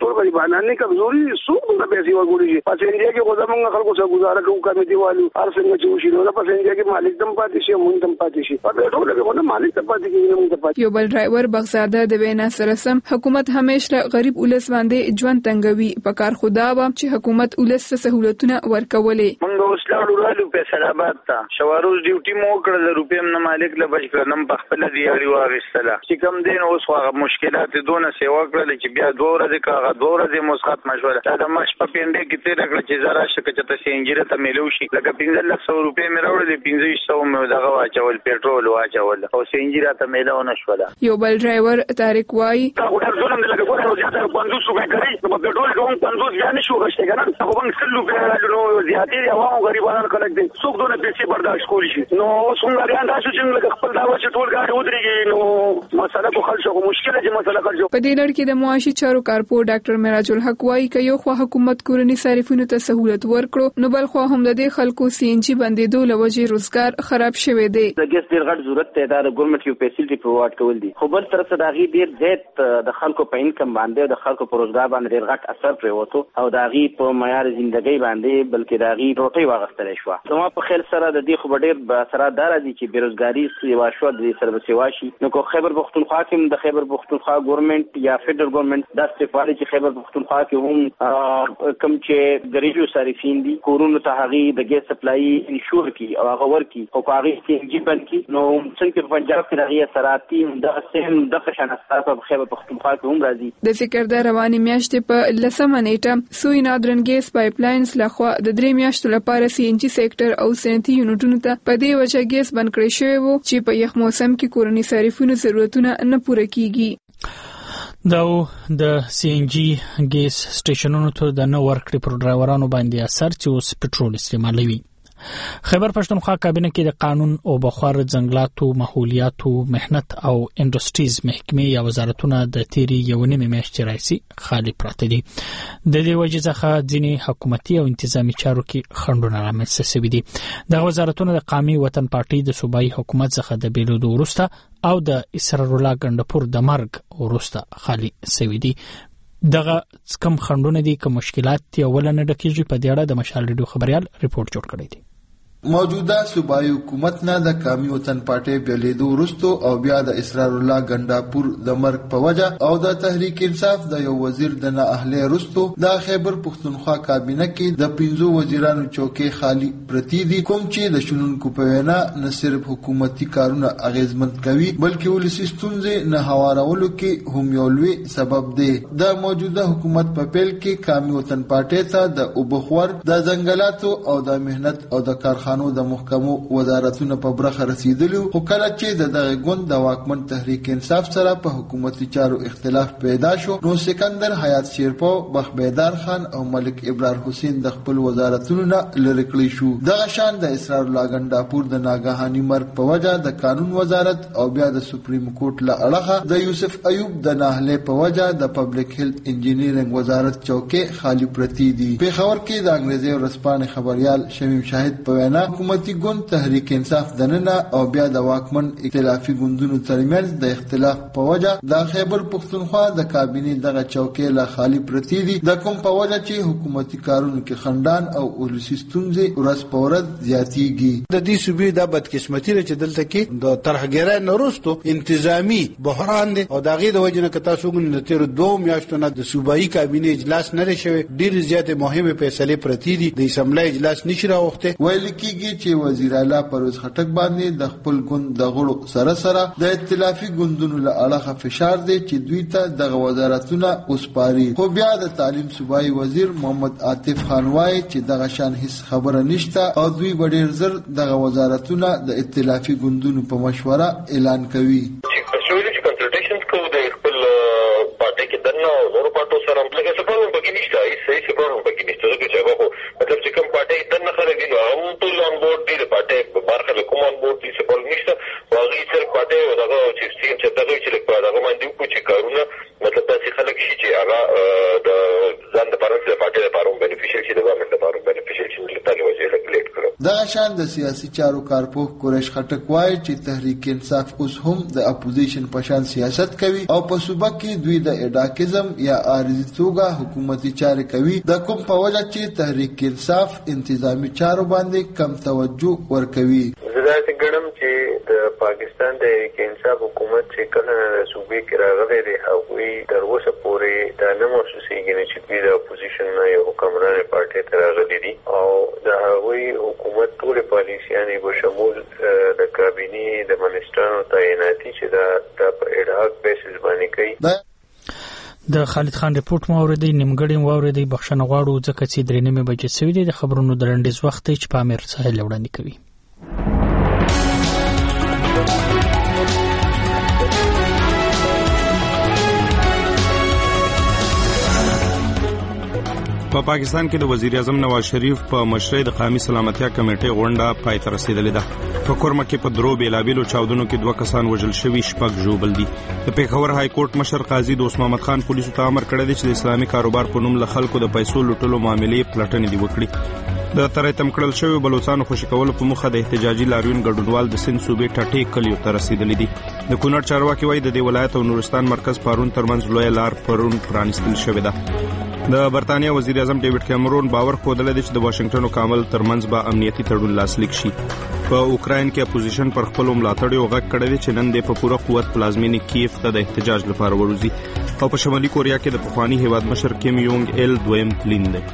ټول غریبانان نه کمزوري څوک د پیسې ورګوري شي په انډیا کې خو زمونږ خلکو سره گزاره کوو کمیټي والو هر څنګه چې وشي نو په انډیا کې مالک دم پاتې شي مونږ دم پاتې شي په ټول کې نه مالک ته پاتې کیږي مونږ ته پاتې. یو بل ډرایور بغزاده د وینا سره سم حکومت همیشه غریب ولس باندې ژوند تنګوي په کار خدا و چې حکومت ولس ته سہولتونه ورکولې. مونږ اوس لاړو رالو په سلامات ته شواروز ډیوټي مو کړل د روپیم نه مالک له بچ کړم په خپل دی اړي واغستله چې کوم دین اوس هغه مشکلات دونه سیوا کړل چې بیا دوه ورځې کاغه دوه ورځې مسخت مشوره دا مش په پینډه کې تیر کړ چې زرا شکه چې تاسو انجیره ته ملو شي لکه پنځه لک سو روپۍ مې راوړل پنځه سو مې دغه واچول پېټرول واچول او سینجیره ته ملو نشوله. یو بل ډرایور طارق وای دا ډېر ظلم دی لکه ګورو زیاته پنځوس روپۍ کوي نو په پېټرول کوم پنځوس بیا نشو غشته کنه هغه باندې سل روپۍ نو زیاتې دی او غریبانو کلک دي څوک دونه پیسې برداشت کولی شي نو څنګه ریان تاسو چې لکه خپل دا چې ټول ګاډي ودرېږي نو مسله په خلکو مشکله چې مسله کړو. په دې لړ کې د معاشي چارو کارپور ډاکټر معراج الحق وای ک یو خو حکومت کورنی صارفینو ته سہولت ورکړو نو بل خو هم د دې خلکو سی ان جی بندیدو لوجه روزګار خراب شوی دی. د ګیس ډیر غټ ضرورت ته دا د ګورنمنت یو فیسیلیټي پرووایډ کول دي خو بل طرف ته دا غي ډیر زیات د خلکو په انکم باندې د خلکو په روزګار باندې ډیر غټ اثر پریوتو او دا غي په معیار ژوندۍ باندې بلکې دا غي روټي واغستل شو. زما په خیال سره د دې خو ډیر اثرات دار دي چې بیروزګاری سیوا شو د سره سیوا شي نو کو خیبر پختونخوا کې د خیبر پختونخوا ګورنمنت یا فدرال ګورنمنت دا استفاده چې خیبر پختونخوا کې هم کم چې غریبو صارفین دي کورونو ته هغه د ګیس سپلای انشور کی او هغه ورکی او هغه کې جیبن کی نو څنګه په پنجاب کې هغه سراتي د سیم د خشن اساس په خیبر پختونخوا کې هم راځي. د ذکر د رواني میاشتې په لسمه نیټه سوی نادرن ګیس پایپ لاینز لخوا د درې میاشتو لپاره سی ان جی سېکټر او صنعتي یونټونو ته په دې وجه ګیس بند کړی شوی وو چې په یخ موسم کې کورنی صارفینو ضرورتونه نه پوره کیږي. دا د سی ان جی ګیس سټیشنونو ته د نو ورکړې پر ډرایورانو باندې اثر چې اوس پټرول استعمالوي. خیبر پښتونخوا کابینه کې د قانون او بخار ځنګلاتو ماحولیاتو مهنت او انډستریز محکمې یا وزارتونه د تیری یو نیمه میاشتې راځي خالی پراته دي. د دې وجه څخه ځینې حکومتي او انتظامی چارو کې خنډونه رامنځته شوي دي. د وزارتونو د قومي وطن پارټي د صوبایي حکومت څخه د بیلودو وروسته او د اسرار الله ګندپور د مرګ وروسته خالی شوي دي. دغه کم خنډونه دي که مشکلات دی ولنه ډکیږي په دې اړه د مشال ریډیو خبريال ریپورت جوړ کړی دی. موجوده صوبایي حکومت نه د قومي وطن پارټي بیلیدو ورستو او بیا د اسرار الله ګنداپور د مرګ په وجه او د تحریک انصاف د یو وزیر د نه اهله رستو د خیبر پښتونخوا کابینه کې د پنځو وزیرانو چوکۍ خالی پرتی دي کوم چې د شنونکو په وینا نه صرف حکومتي کارونه اغیزمند کوي بلکې ولسی ستونزې نه هوارولو کې هم یو لوی سبب دی. د موجوده حکومت په پیل کې قومي وطن پارټي ته د اوبخور د ځنګلاتو او د مهنت او د کارخانو د محکمو وزارتونو په برخه رسیدلی خو کله چې د دغه ګوند د واکمن تحریک انصاف سره په حکومتي چارو اختلاف پیدا شو نو سکندر حیات شیرپو بخبیدار خان او ملک ابرار حسین د خپل وزارتونو نه لری کړی شو. دغه شان د اسرار الله ګنداپور د ناګهاني مرګ په وجه د قانون وزارت او بیا د سپریم کورټ له اړخه د یوسف ایوب د ناهله په وجه د پبلک هیلث انجینیرینګ وزارت چوکۍ خالی پرتی دي. په خبر کې د انګریزي ورسپانې خبريال شمیم شاهد په وینا حکومتي ګوند تحریک انصاف دننه او بیا د واکمن ائتلافي ګوندونو ترمنځ د اختلاف په وجه د خیبر پښتونخوا د کابینه دغه چوکۍ لا خالی پرتی دي د کوم په وجه چې حکومتي کارونو کې خندان او ولسی ستونزې ورځ په ورځ زیاتیږي. د دې صوبې د بدقسمتي چې دلته کې د طرحګرای نورستو انتظامی بحران دي او دغه د وجه نه کتا سوګن د تیر دوه میاشتو نه د صوبایي کابینه اجلاس نه شوی ډیر زیاتې مهمه فیصله پرتی دي د اسمبلی اجلاس نشي راوخته ویل کېږي چې وزیر اعلی پرویز خټک باندې د خپل ګوند د غړو سره سره د ائتلافي ګوندونو له اړخه فشار دی چې دوی ته د وزارتونو وسپاري. خو بیا د تعلیم صوبایي وزیر محمد عاطف خان وایي چې دغه شان هیڅ خبره نشته او دوی ډیر زر دغه وزارتونو د ائتلافي ګوندونو په مشوره اعلان کوي. مطلب چې کوم پارټي دنه خلک دي نو هم ټول آن بورډ دي د پارټي په برخه له کوم آن بورډ دي څه بل نشته واغې سر پارټي او دغه چې سیم چې دغه چې په دغه باندې کو چې کارونه مطلب داسې خلک شي چې هغه د ځان د پاره د پارټي لپاره بنفیشل شي د ګورنمنت لپاره بنفیشل شي د تاسو وجه ریګولیټ کړو. دغه شان د سیاسي چارو کارپوه قریش خټک وایي چې تحریک انصاف اوس هم د اپوزیشن په شان سیاست کوي او په صوبه کې دوی د اډاکیزم یا عارضي توګه حکومتي چارې کوي، د کوم په وجه چې تحریک انصاف انتظامی چارو باندې کم توجه ورکوي. زه ګڼم چې د پاکستان د تحریک انصاف حکومت چې کله د صوبې کې راغلی دی هغوی تر اوسه پورې دا نه محسوسېږي چې دوی د اپوزیشن نه یو حکمرانې پارټۍ ته راغلي دي او د هغوی حکومت ټولې پالیسیانې به شمول د کابینې د منسټرانو تعیناتي چې دا په اډهاک بیسس باندې کوي. د خالد خان رپورټ مو اوریدئ، نیمګړی مو اوریدئ، بخښنه غواړو ځکه چې درې نیمې بجې شوي دي. د خبرونو د لنډیز وخت دی چې پامیر ساحل وړاندې کوي. په پاکستان کې د وزیر اعظم نواز شریف په مشرۍ د قومي سلامتیا کمیټې غونډه پای ته رسیدلې ده. په کورمه کې په درو بیلابیلو چاودنو کې دوه کسان وژل شوي، شپږ ژوبل دي. د پیښور های کورټ مشر قاضي دوست محمد خان پولیسو ته امر کړی دی چې د اسلامي کاروبار په نوم له خلکو د پیسو لوټلو معاملې پلټنې دي وکړي. د ترتم کړل شوی بلوچستان خوشی کولو په مخه د احتجاجي لاریون ګډونوال د سند صوبې ټاټې کلیو ته رسیدلې دي. د کونړ چارواکي وایي د دې ولایت او نورستان مرکز پارون ترمنځ لوی لار پرون پرانیستل شوې ده. د برتانیا وزیر اعظم ډیوډ کیمرون باور خوده لري چې د واشنگټن او کابل ترمنځ به امنیتي تړون لاسلیک شي. په اوکراین کې اپوزیشن پر خپل ملاتړیو غږ کړی دی چې نن د په پوره قوت پلازمینې کیف ته د احتجاج لپاره وروزي او په شمالي کوریا کې د پخوانی هیواد مشر کیم یونګ ایل دویم تلین دی.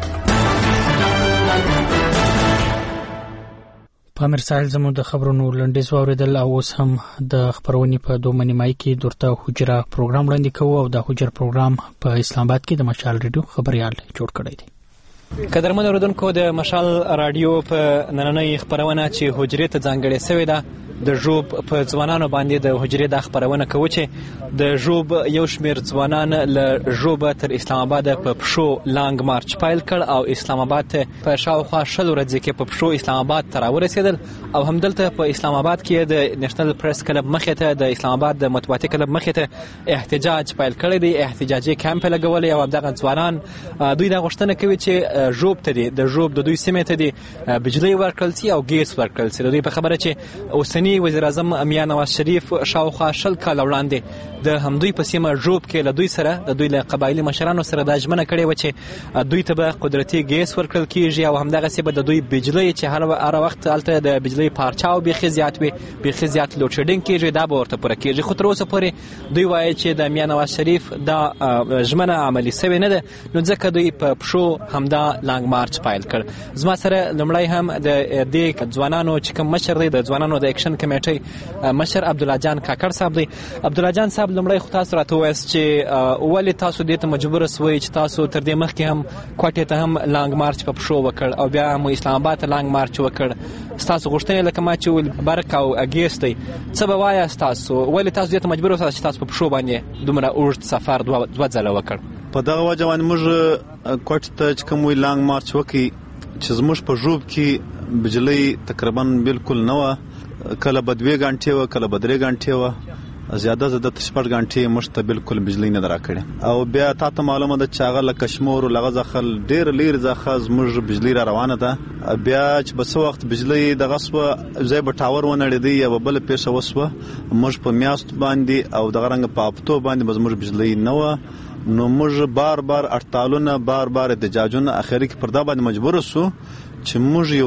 پامیر ساحل زموږ د خبرونو لنډیز واوریدل او اوس هم د خبرونې په دوه نیمای کې درته حجره پروګرام وړاندې کوو او د حجره پروګرام په اسلام آباد کې د مشال ریډیو خبريال جوړ کړی دی. قدرمن اوریدونکو، د مشال رادیو په نننۍ خبرونه چې حجرې ته ځانګړې شوې ده د ژوب په ځوانانو باندې د حجرې د خبرونه کوي چې د ژوب یو شمیر ځوانان له ژوب تر اسلام آباد په پښو لانګ مارچ پیل کړ او اسلام آباد په شاوخوا شل ورځې کې په پښو اسلام آباد ته راورسېدل او همدلته په اسلام آباد کې د نېشنل پریس کلب مخې ته د اسلام آباد د مطبوعاتي کلب مخې ته احتجاج پیل کړی دی. احتجاجي کیمپ لګولې او دغه ځوانان دوی دا غوښتنه کوي چې ژوب ته د ژوب د دوی سیمې ته د بجلی ورکړل شي او ګیس ورکړل شي. دوی په خبره چې اوسنی وزیر اعظم میا نواز شریف شاوخوا شل کال وړاندې د همدوی په سیمه ژوب کې له دوی سره د دوی له قبایلي مشرانو سره دا ژمنه کړې و چې دوی ته به قدرتي ګیس ورکړل کیږي او همدغسې به د دوی بجلی چې هر هر وخت هلته د بجلی پارچاو بیخي زیات وي بیخي زیات لوډ شیډینګ کیږي دا به ورته پوره کیږي. خو تر اوسه پورې دوی وایي چې د میا نواز شریف دا ژمنه عملي سوې نه ده، نو ځکه دوی په پښو همدا لانګ مارچ پیل کړ. زما سره لومړی هم د دې ځوانانو چې کوم مشر دی د ځوانانو د اکشن کمیټې مشر عبدالله جان کاکړ صاحب دی. عبدالله جان صاحب لومړی خو تاسو راته ووایاست چې ولې تاسو دې ته مجبور سوئ چې تاسو تر دې مخکې هم کوټې ته هم لانګ مارچ په پښو وکړ او بیا هم اسلام آباد ته لانګ مارچ وکړ. ستاسو غوښتنې لکه ما چې برق او ګیس دی، څه به وایاست تاسو؟ ولې تاسو دې ته مجبور وساست چې تاسو په پښو باندې دومره اوږد سفر دوه دوه ځله وکړ؟ په دغه وجه باندې موږ کوټې ته چې کوم وی لانګ مارچ وکړي چې زموږ په ژوب کې بجلی تقریبا بالکل نه وه، کله به دوه غنټې وه کله به درې غنټې وه، زیاده زیاده شپږ غنټې موږ ته بالکل بجلی نه ده راکړې. او بیا تا ته معلومه ده چې هغه له کشمور لغه ځخه ډېر لرې ځخه زموږ بجلی را روانه ده. بیا چې به څه وخت بجلی دغه سوه ځای به ټاور ونړېدی یا به بله پیښه وسوه، موږ په میاشتو باندې او دغه رنګه په هفتو باندې به زموږ بجلی نه وه. نو موږ بار بار اړتالونه بار بار احتجاجونه اخري کې پر دا باندې مجبور سو چې موږ یو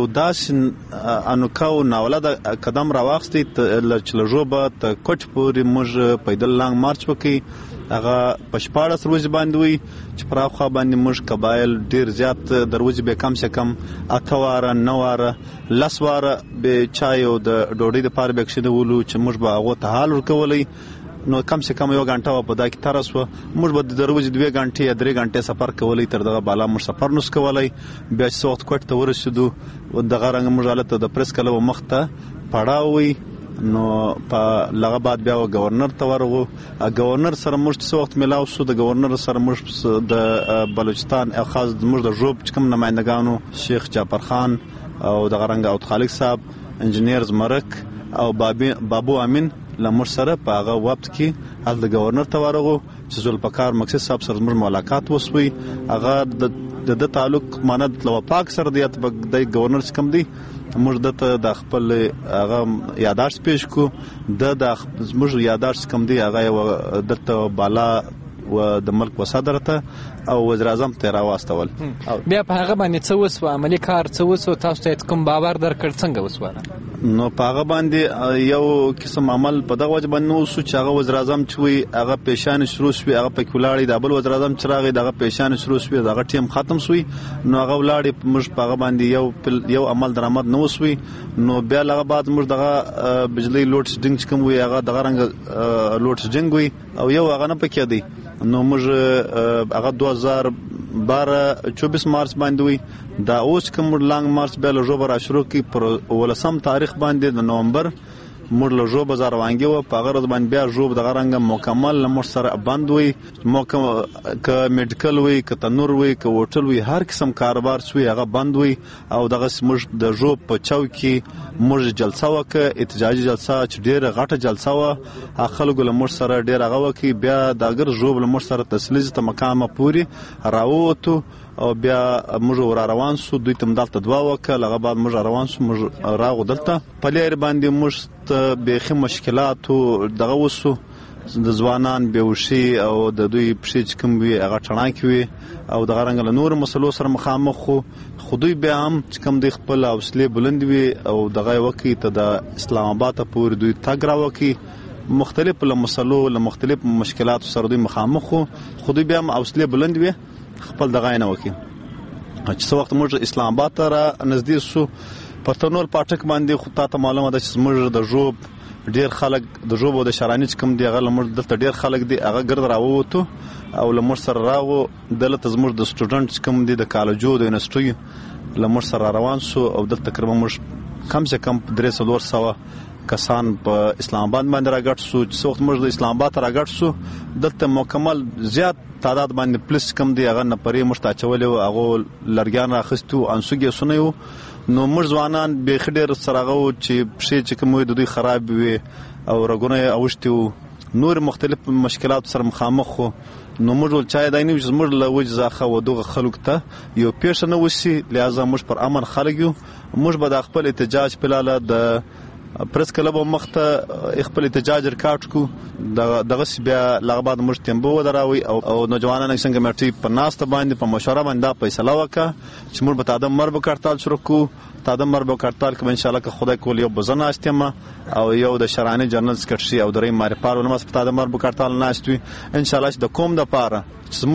داسې انوکاو ناوله قدم راواخستی چې له ژوبه ته کوټ پورې موږ پیدل لانګ مارچ وکړي. هغه په شپاړس ورځې باندې وي چې پر هاخوا باندې موږ قبایل ډېر زیات د ورځې به کم سے کم اته واره نه واره لس واره به چای او د ډوډۍ دپاره به کښېنولو چې موږ به هغو ته حال ورکولی. نو کم سے کم یو غنټه و په دا کې تر اوسه موږ به د ورځې دوه غنټې یا درې غنټې سفر کولی، تر دغه بالا موږ سفر نوس کولی. بیا چې وخت کوټ ته ورسېدو دغه رنګ موږ هلته د پریس کلب مخ ته پړاو وي. نو په لغه بعد بیا گورنر ته ورغو. گورنر سره موږ څه وخت ملاو شو، د گورنر سره موږ د بلوچستان او خاص موږ د ژوب چې کوم نمایندګانو شیخ جعفر خان او دغه رنګ او خالق صاحب انجینیر زمرک او بابو امین لمر سره په هغه وخت کې حل د گورنر ته ورغو چې ذوالفقار مقصد صاحب سره زموږ ملاقات وسوي. هغه د د تعلق مانند لو پاک سره دی د گورنر څخه کم دی موږ دته د خپل هغه یاداشت پیش کو د د موږ یاداشت کم دی هغه دته بالا و د ملک وصدر ته او وزیر اعظم ته راوستول. بیا په هغه باندې څه وسو عملی کار څه وسو تاسو ته کوم باور درکړ څنګه وسو؟ نو په هغه باندې یو قسم عمل په دغه وجه باندې وسو چې هغه وزیر اعظم چې وي هغه پیشان شروع شوی هغه په کولاړي د بل وزیر اعظم چې راغی دغه پیشان شروع شوی دغه ټیم ختم شوی نو هغه ولاړې موږ په هغه باندې یو یو عمل درآمد نه وسوي نو بیا هغه بعد موږ دغه بجلی لوډ شډینګ چې کوم وي هغه دغه رنګ لوډ شډینګ وي او یو هغه نه پکې دی نو موږ هغه دوه هزار بارہ چوبیس مارچ باندې وي دا اوس کوم لانګ مارچ به له جوبر شروع کی پر ولسم تاریخ باندې د نومبر مور له جوب بازار وانګي و په غرض باندې بیا جوب د غرنګ مکمل مر سره بند وي مکمل ک میډیکل وي ک تنور وي ک هوټل وي هر قسم کاروبار سوی هغه بند وي او دغه مر د جوب په چوکي مر جلسه وک احتجاجي جلسه چې ډیره غټه جلسه و خلکو له مر سره ډیره غو کی بیا د اگر جوب له مر سره تسلیز ته مقامه پوری راووتو او بیا موږ ور روان سو دوی تم دلته دوا وکړه لغه بعد موږ روان سو موږ راغو دلته په لیر باندې موږ به خې مشکلات دغه وسو د ځوانان بهوشي او د دوی پښې کوم وی هغه ټڼاکي وي او د غرنګ له نور مسلو سره مخامخ خو خودی به هم کوم د خپل حوصله بلند وي او دغه وکی ته د اسلام آباد پورې دوی تګ راوکی مختلف له مسلو له مختلف مشکلات سره دوی مخامخ خودی به هم حوصله بلند وي خپل دغه نه وکی چې څو وخت موږ اسلام آباد ته نږدې سو پښتونول پاټک باندې خو ته معلومه ده چې موږ د جوب ډیر خلک د جوب او د شرانیچ کم دی هغه موږ دلته ډیر خلک دی هغه ګرد راووتو او لمر سره راو دلته زموږ د سټوډنټس کم دی د کالجو د یونیورسيټي لمر سره روان سو او دلته تقریبا موږ کم سے کم درې سلور سوا کسان په اسلام آباد باندې راګټ سو چې وخت موږ د اسلام آباد راګټ سو دلته مکمل زیات تعداد باندې پولیس کم دی هغه نپرې مشتاچول او هغه لرګان راخستو انسوګي سنیو نو موږ ځوانان به خډیر سرغه چې پښې چې کوم د دوی خراب وي او رګونه اوشتو نور مختلف مشکلات سره مخامخ نو موږ چای دایني چې موږ له وجه ځخه ودغه خلک ته یو پیښ نه وسی لہذا موږ پر امن خلک یو موږ به د خپل احتجاج په لاله د پریس کلب مخته خپل احتجاج ریکارډ کو دغه بیا لغه بعد موږ تیمبو ودراوي او نوجوانانو څنګه مټي په ناست باندې په مشوره باندې فیصله وکړه چې موږ به تادم مرب کارتال شروع کو تادم مرب کارتال کې ان شاء الله که خدای کول یو بزنه استمه او یو د شرانی جنرال سکرټري او درې ماری پارو نماز په تادم مرب کارتال ناشتوي ان شاء الله د کوم د پاره چې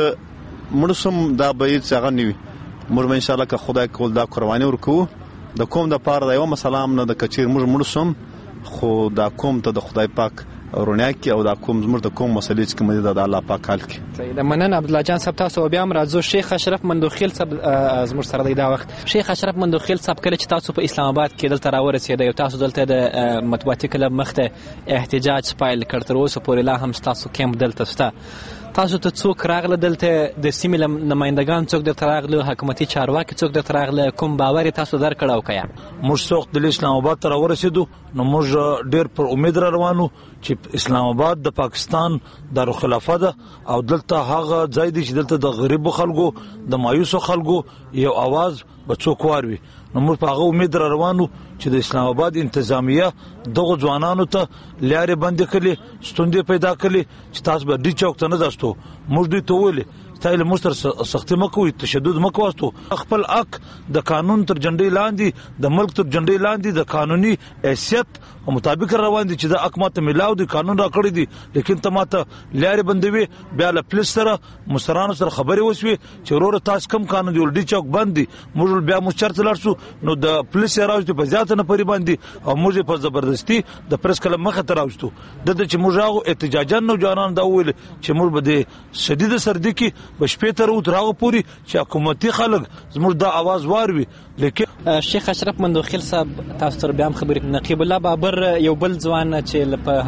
موږ مرسوم دا به څنګه نیوي موږ ان شاء الله که خدای کول دا قرباني ورکو د کوم د پاره د یو مسالم نه د کچیر موږ مرسوم خو دا کوم ته د خدای پاک رونیاکي او دا کوم زموږ د کوم مسلې چې کوم د الله پاک حال کې د منن عبد الله جان صاحب تاسو بیا هم راځو شیخ اشرف مندوخیل صاحب زموږ سره دی دا وخت شیخ اشرف مندوخیل صاحب کله چې تاسو په اسلام آباد کې دلته راورسېد یو تاسو دلته د مطبوعاتي کلب مخته احتجاج فایل کړ تر اوسه پورې لا هم تاسو کیمپ دلته ستا تاسو ته څوک راغله دلته د سیمې نمائندگان څوک درته راغله حکومتي چارواکي څوک درته راغله کوم باور تاسو درکړ او کیا موږ څوک د اسلام آباد ته راورسېدو نو موږ ډېر پر امید را روانو چې اسلام آباد د پاکستان دارالخلافه ده او دلته هغه ځای دی چې دلته د غریبو خلکو د مایوسو خلکو یو आवाज به څوک واروي نو موږ په هغه امید را روانو چې د اسلام آباد انتظامیه دغه ځوانانو ته لارې بندې کړي ستونزې پیدا کړي چې تاسو به ډي چوک ته نه ځاستو موږ دوی ته ویلې تایل مستر سختي مکوې تشدد مکواستو خپل حق د قانون تر جنډې لاندې د ملک تر جنډې لاندې د قانوني حیثیت او مطابق روان دي چې د حق ماته ملاو دي قانون را کړی دي لیکن ته ماته لارې بندوي بیا له پولیس سره مسترانو سره خبرې وسوي چې ورور تاسو کم قانون دی ولډي چوک باندې موږ بیا مو چرته لارسو نو د پولیس راوځي په زیات نه پري باندې او موږ په زبردستی د پریس کلب مخه ته راوځو د چې موږ راغو احتجاجن نو جانان دا ویل چې موږ به د شدید سردی کې بشپې تر او تراغه پوری چې حکومتي خلک زموږ د आवाज واروي لیکن شیخ اشرف مندوخیل صاحب تاسو تر بیا هم خبرې نقیب الله بابر یو بل ځوان چې په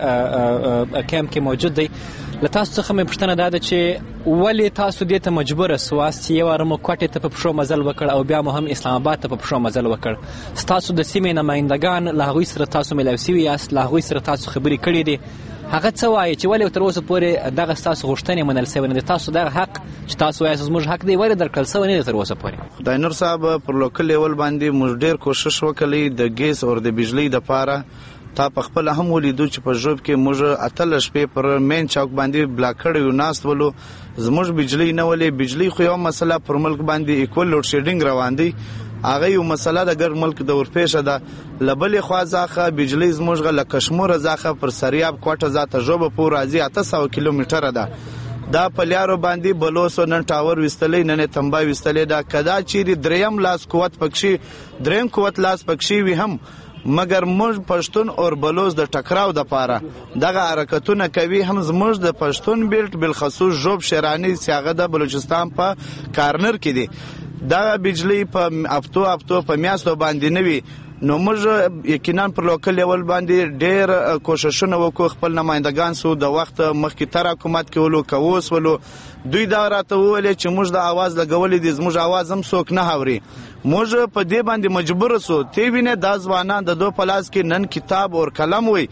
همدې کیمپ کې موجود دی له تاسو څخه مې پوښتنه دا ده چې ولې تاسو دې ته مجبور سواست چې یو ارمو کوټې ته په پښو مزل وکړ او بیا مو هم اسلام آباد ته په پښو مزل وکړ تاسو د سیمې نمائندگان له هغوی سره تاسو ملاوي یاست له هغوی سره تاسو خبرې کړې دي هغه څه وایي چې ولې تر اوسه پورې دغه ستاسو غوښتنې منل سوې نه دي؟ تاسو دغه حق چې تاسو وایئ زموږ حق دی ولې درکړل سوی نه دی تر اوسه پورې؟ خدای نور صاحب پر لوکل لیول باندې موږ ډېر کوشش وکړی د ګیس او د بجلی دپاره. تا په خپل هم ولیدو چې په ژوب کې موږ اتلس شپې پر مین چوک باندې بلاک کړی یو ناست ولو، زموږ بجلی نه ولې. بجلی خو یو مسله پر ملک باندې ایکول لوډ شیډینګ روان دی، هغه یو مسله د ګر ملک د ورپېښه ده. لبلې خوا ځاخه بجلی زموږ له کشموره ځاخه پر سریاب کوټه ذاته ژوبه پور راځي اته سوه کیلومتره ده. دا په لیارو باندې بلوسو نن ټاور وستلی نن تنبا وستلی ده. کدا چیرې دریم لاس قوت پکشي دریم قوت لاس پکشي وي هم، مګر موږ پښتون اور بلوز د ټکراو د پاره دغه حرکتونه کوي. هم زموږ د پښتون بیلټ بالخصوص ژوب شیرانی سیاغه د بلوچستان په کارنر کې دی. دا بجلی په افتو افتو په میاشتو باندې نه وي، نو موږ یقینا پر لوکل لیول باندې ډېر کوششونه وکړو. خپل نمایندګان سو د وخت مخکې تر حکومت کې ولو کووس ولو، دوی دا راته وویل چې موږ د اواز لګولې دي، زموږ اواز هم څوک نه اوري. موږ په دې باندې مجبور سو. تی وینه دا ځوانان د دو پلاس کې نن کتاب او قلم وي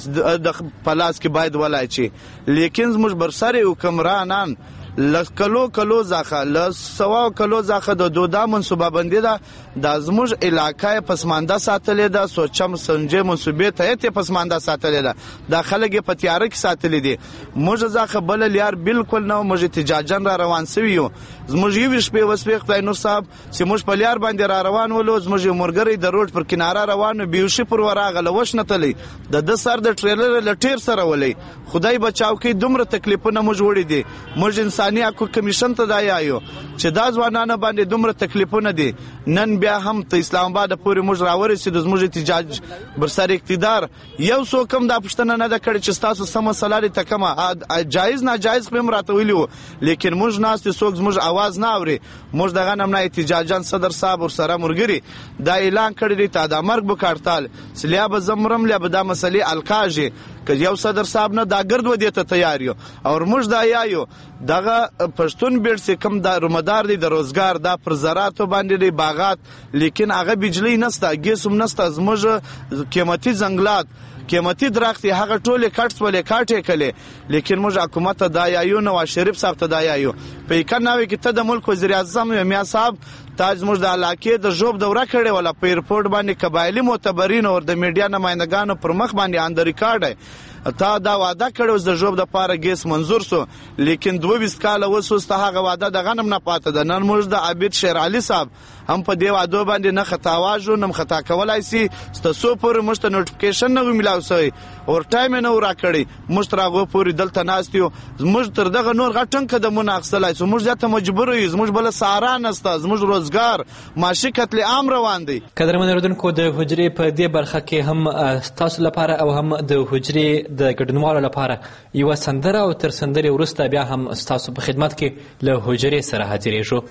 د پلاس کې باید ولای چی، لیکن زموږ برسره حکمرانان لس کلو کلو زاخه لس سوا کلو زاخه د دودا منصوبه بندي ده. د زموږ علاقې پسمانده ساتلې ده، سوچم سنجه منصوبه ته ته پسمانده ساتلې ده، د خلک په تیار کې ساتلې دي. موږ زاخه بل لیار بالکل نو موږ احتجاجن را روان سوي یو. زموږ یو شپې وسپیخ خدای نور صاحب چې موږ په لیار باندې را روان ولو، زموږ مرګري د روډ پر کناره روانو بیوشي پر وراغله وښنه تلې د د سر د ټریلر لټیر سره ولې. خدای بچاو کې دومره تکلیفونه موږ وړي دي. موږ انساني حقوق کمیشن ته دا یایو چې دا ځوانانو باندې دومره تکلیفونه دي. نن بیا هم ته اسلام آباد پورې موږ راورسېدو، زموږ احتجاج برسر اقتدار یو څوک هم دا پوښتنه نه ده کړې چې ستاسو سمه مسله لري ته کومه جایز ناجایز خو هم راته ویلي وو، لیکن موږ ناست څوک زموږ اواز نه اوري. موږ دغه نمونه احتجاجان صدر صاحب ورسره مرګري دا اعلان کړی دی ته د مرګ به کارتال سلیا به زمرم لیا به دا مسلې الکاږي که یو صدر صاحب نه دا ګرد ودی ته تیار یو او موږ دا یایو دغه پښتون بیړ چې کم دا رومدار دی د روزګار دا پر زراعت باندې دی باغات، لیکن هغه بجلی نسته، ګیسوم نسته، زموږ قیمتي ځنګلات قیمتي درخت هغه ټوله کټس ولې کاټې کله. لیکن موږ حکومت ته دا یایو نو شریف صاحب ته دا یایو په کڼاوي کې ته د ملک وزیر اعظم میا صاحب تاج موږ د علاقې د جوب دوره کړې ولا په ایرپورټ باندې قبایلی معتبرین او د میډیا نمائندګانو پر مخ باندې اند ریکارډ تا دا وعده کړو د جوب د پاره ګیس منظور سو، لیکن دوه بیس کال وسوسته هغه وعده د غنم نه پاتې ده. نن موږ د عابد شیر علي صاحب هم په دی وعده باندې نه خطا واجو نه خطا کولای سي ستاسو پر مشت نوټیفیکیشن نه ملاو سوی او ټایم نه ورا کړی مشتراغو پوری دلته ناستیو. موږ تر دغه نور غټن کدمونه اخصلای سو، موږ ته مجبور یو، موږ بل سارا نسته، موږ روزګار ماشي قتل عام روان دی. قدرمن اردوونکو د حجرې په دې برخه کې هم تاسو لپاره او هم د حجرې د ګډونوالو لپاره یو سندره او تر سندرې وروسته بیا هم تاسو په خدمت کې له حجرې سره حاضرېږو.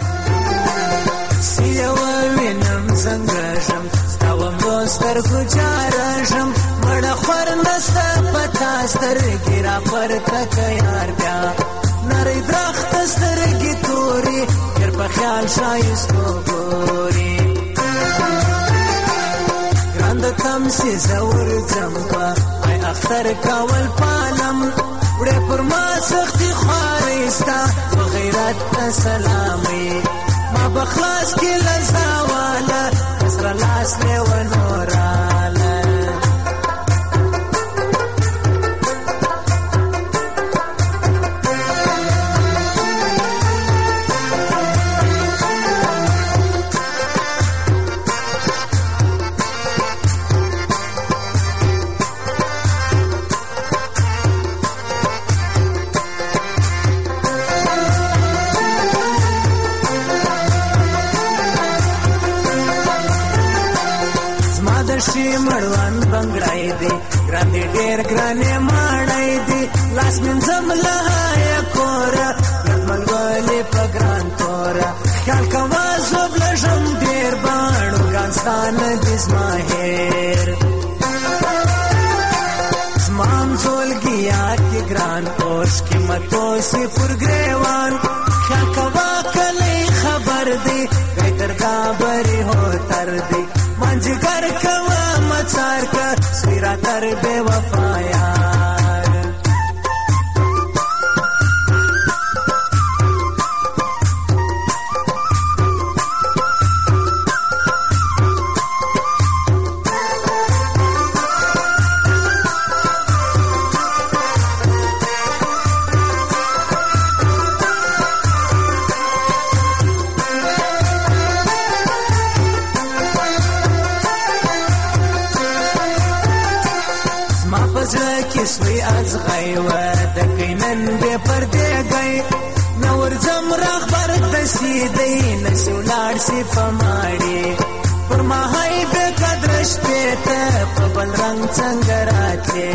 سیوینم زنګرم ستاوم دوستر گجارم مړه خور نسته پتا سترګې را پر تکیار بیا نری درخت سترګې توري تر په خیال شایستو ګوري ګران د تمسي زور جمپا ای اختر کول پالم وړې پر ما سختي خوارستا غیرت سلامي ما بخلاص کې لزاواله سره لاس له ونوراله شي مړوان بنگړای دی ګران دی ډېر ګرانې ماړای دی لاس منځم لهایا کورا ملګلې په ګران تورا خیال کوا زوب لژم ډېر باڼو ګانستان دې زما هېر زمام زولګیا کې ګران اوش کې متو سي پر ګریوان خیال کوا کلی خبر دی تر دا بری هو تر دی منجګر کوا مچار کا سویرا تر بے وفایا زما پزړه کې سوی ازغی و د کینن به پردې گئی نور زم رخبر تسیدې نسولار سی پماړي پر ما هاي به قدرش ته په بل رنگ څنګه راځي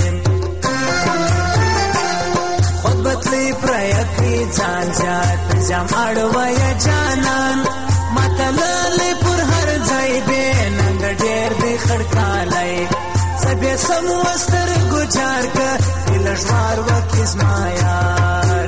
خود بتلی پرایکی ځان ځات جام اړوي جانان متلل پر هر ځای به نن ډېر دې خړکالای سبه سم وستر ګچار ک لښوار وکیس ما یار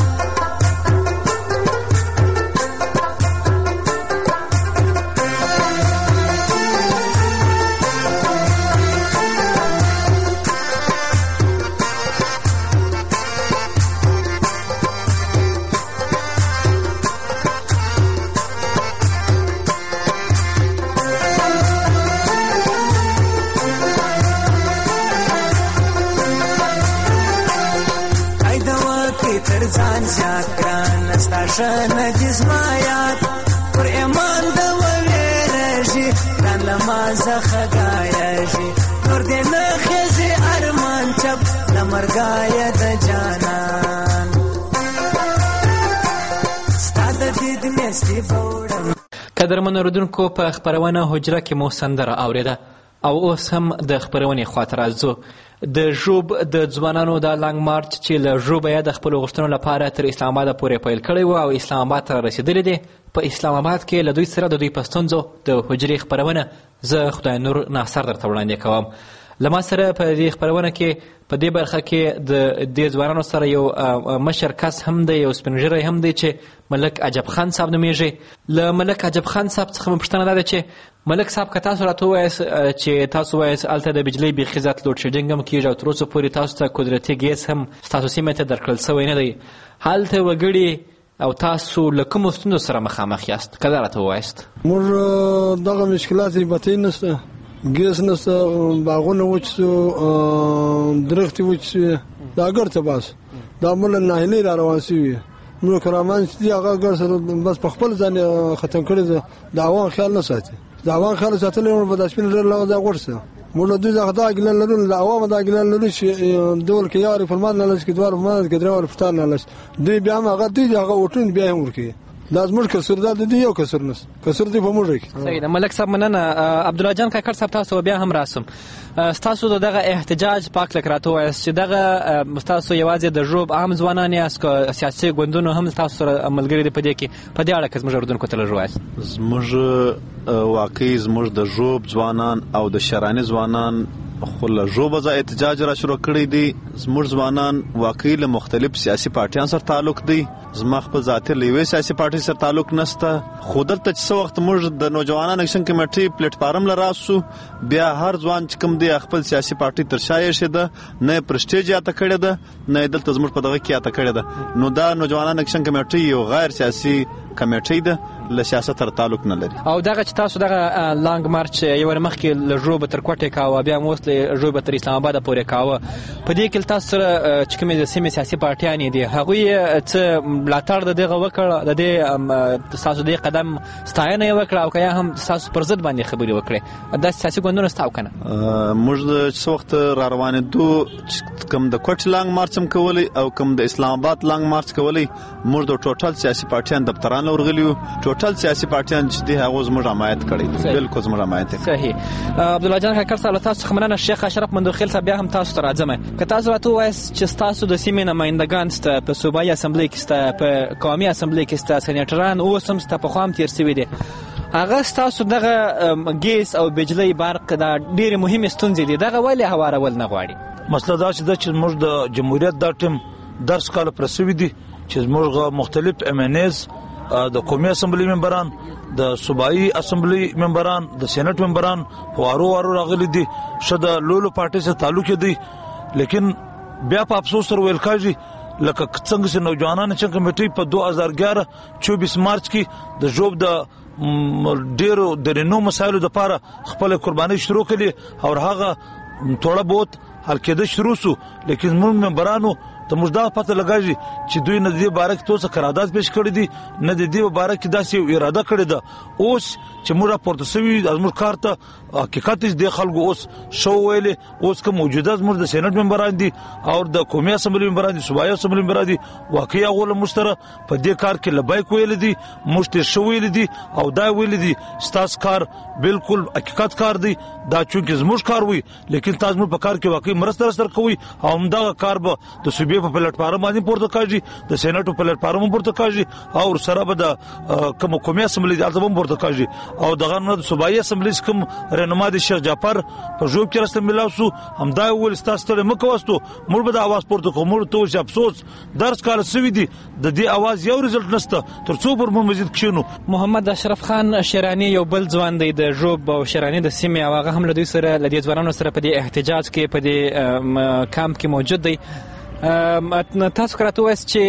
ځان ځکران ستاشن جسمایات پر ایمان د ویرشي دان لما زخګایشي نور دې نه خزي ارمان چپ لمرګای د جانان ستاد دې د مستي فورم قدرمن اوریدونکو په خبرونه حجره کې مو سندره اوریده او اوس هم د خبرونې خواته راځو د ژوب د ځوانانو د لانګ مارچ چې له ژوبه یې د خپلو غوښتنو لپاره تر اسلام آباد پورې پیل کړی و او اسلام آباد ته رسېدلی دی په اسلام آباد کې له دوی سره د دوی په ستونزو د حجرې خپرونه زه خدای نور ناصر درته وړاندې کوم له ما سره په دې خپرونه کې په دې برخه کې د دې ځوانانو سره یو مشر کس هم دی یو سپینږیری هم دی چې ملک عجب خان صاحب نومیږي له ملک عجب خان صاحب څخه مې پوښتنه دا ده چې ملک صاحب که تاسو راته ووایاست چې تاسو وایاست هلته د بجلۍ بیخي زیات لوډ شیډینګ هم کېږي او تر اوسه پورې تاسو ته قدرتي ګیس هم ستاسو سیمې ته درکړل سوی نه دی هلته وګړي او تاسو له کومو ستونزو سره مخامخ یاست که دا راته ووایاست موږ دغه مشکلات ربطۍ نشته ګیس نشته باغونه وچ سو درختې وچ سوي دا ګر څه باس دا موږ له ناهیلۍ را روان سوي موږ کرامان چې دي هغه ګر سره بس په خپل ځان ختم کړی دی د عوام خیال نه ساتي د عوام خیال ساتلی موږ به دا سپین ډېر لغه دا غوړسه موږ له دوی څخه دا ګیلان لرو د عوامو دا ګیلان لرو چې دول کې یو فرمان نه لږ کې دوه فرمان کې درې فرمان نه لږ دوی بیا هم هغه دوی هغه وټون بیا هم ورکوي دا زموږ کسر دا د دې یو کسر نس کسر دی په موږ کې صحیح ده ملک صاحب مننه عبدالله جان کاکړ صاحب تاسو بیا هم راسم ستاسو دغه احتجاج پاک لک راته وایاست چې دغه ستاسو یوازې د ژوب عام ځوانان یاست که سیاسي ګوندونو هم ستاسو سره ملګري دي په دې کې په دې اړه که زموږ اردوونکو ته لږ ووایاست زموږ واقعي زموږ د ژوب ځوانان او د شراني ځوانان خو له ژوبه ځای احتجاج را شروع کړی دی زموږ ځوانان واقعي له مختلف سیاسي پارټیان سره تعلق دی زما خپل ذاتي له یوې سیاسي پارټۍ سره تعلق نشته خو دلته چې څه وخت موږ د نوجوانانو اکشن کمیټې پلیټ فارم له راسو بیا هر ځوان چې کوم دی خپل سیاسي پارټۍ تر شا یې شه ده نه پر سټیج یاته کړې ده نه دلته زموږ په دغه کې یاته کړې ده نو دا نوجوانانو اکشن کمیټې یو غیر سیاسي کمیټې ده له سیاست سره تعلق نه لري او دغه چې تاسو دغه لانګ مارچ یو مخکې له ژوبه تر کوټې کاوه بیا مو اوس له ژوبه تر اسلام آباد پورې کاوه په دې کې تاسو سره چې کومې د سیمې سیاسي پارټیانې دي هغوی څه ملاتړ د دغه وکړ د دې تاسو دې قدم ستاینه یې وکړه او که یا هم تاسو پر ضد باندې خبرې وکړې دا سیاسي ګوندونه ستا او که نه موږ څه وخت را روانېدو کوم د کوټ لانګ مارچ هم کولی او کوم د اسلام آباد لانګ مارچ کولی موږ د ټوټل سیاسي پارټیان دفتران ورغلي وو ټوټل سیاسي پارټیان چې دي هغه زموږ حمایت کړی بالکل زموږ حمایت کوي صحیح عبدالله جان کاکړ صاحب تاسو څخه مننه شیخ اشرف مندوخیل صاحب بیا هم تاسو ته راځم که تاسو راته ووایاست چې ستاسو د سیمې نمایندګان سته په صوبایي اسمبلۍ کې سته په قومي اسمبلۍ کې سته سینیټران اوس هم سته پخوا هم تېر سوي دي هغه ستاسو دغه ګیس او بجلۍ برق دا ډېرې مهمې ستونزې دي دغه ولې هوارول نه غواړي مسله دا چې ده چې موږ د جمهوریت دا ټیم درس کاله پوره سوي دي چې زموږ مختلف امنیز د قومي اسمبلۍ ممبران د صوبایي اسمبلۍ ممبران د سینټ ممبران په وارو وارو راغلي دي ښه د لولو پارټۍ سره تعلق دی لیکن بیا په افسوس سره ویل کېږي لکه څنګه چې نوجوانانو چې کمیټې په دوه هزار ګیاره چوبیس مارچ کې د ژوب د ډېرو درنو مسایلو لپاره خپل قرباني شروع کړي او هغه توړه بوت حل کېده شروع شو لیکن موږ ممبرانو ته موږ دا پته لګایي چې دوی نه دې باره کې توسه قرارداد پیش کړی دي نه د دې باره کې داسې اراده کړې ده. اوس چې موږ راپورته سوي زموږ کار ته حقیقت د خلکو اوس شو ویلې اوس که موجوده زموږ د سېنات ممبران دي او د قومي اسمبلی ممبران دي صوبایي اسمبلی ممبران دي واقعي هغو له موږ سره په دې کار کې لبیک ویلي دي موږ ته شو ویلي دي او دا ویلي دي ستاسو کار بالکل حقیقت کار دی دا چونکې زموږ کار وي لیکن تاسو موږ په کار کې واقعي مرسته سره کوي او همدغه کار به د صوبې په پلیټ فارم باندې پورته کاږي د سېنات په پلیټ فارم پورته کاږي او سره به د کوم قومي اسمبلی د ارزم پورته کاږي او دغه نه د صوبایي اسمبلی کوم رهنما د شیخ جعفر په ژوب کې راستل ملاوسو همدا ول ستاسو ته مکوستو موږ به د आवाज پورته کوو موږ ته افسوس درس کال سوي دي د دې आवाज یو رزلټ نشته ترڅو پر موږ مزید کښینو. محمد اشرف خان شیرانی یو بل ځوان دی د ژوب او شیرانی د سیمې او هغه هم له دوی سره له دې ځوانانو سره په دې احتجاج کې په دې کامپ کې موجود دی. تاسو کراته وایي چې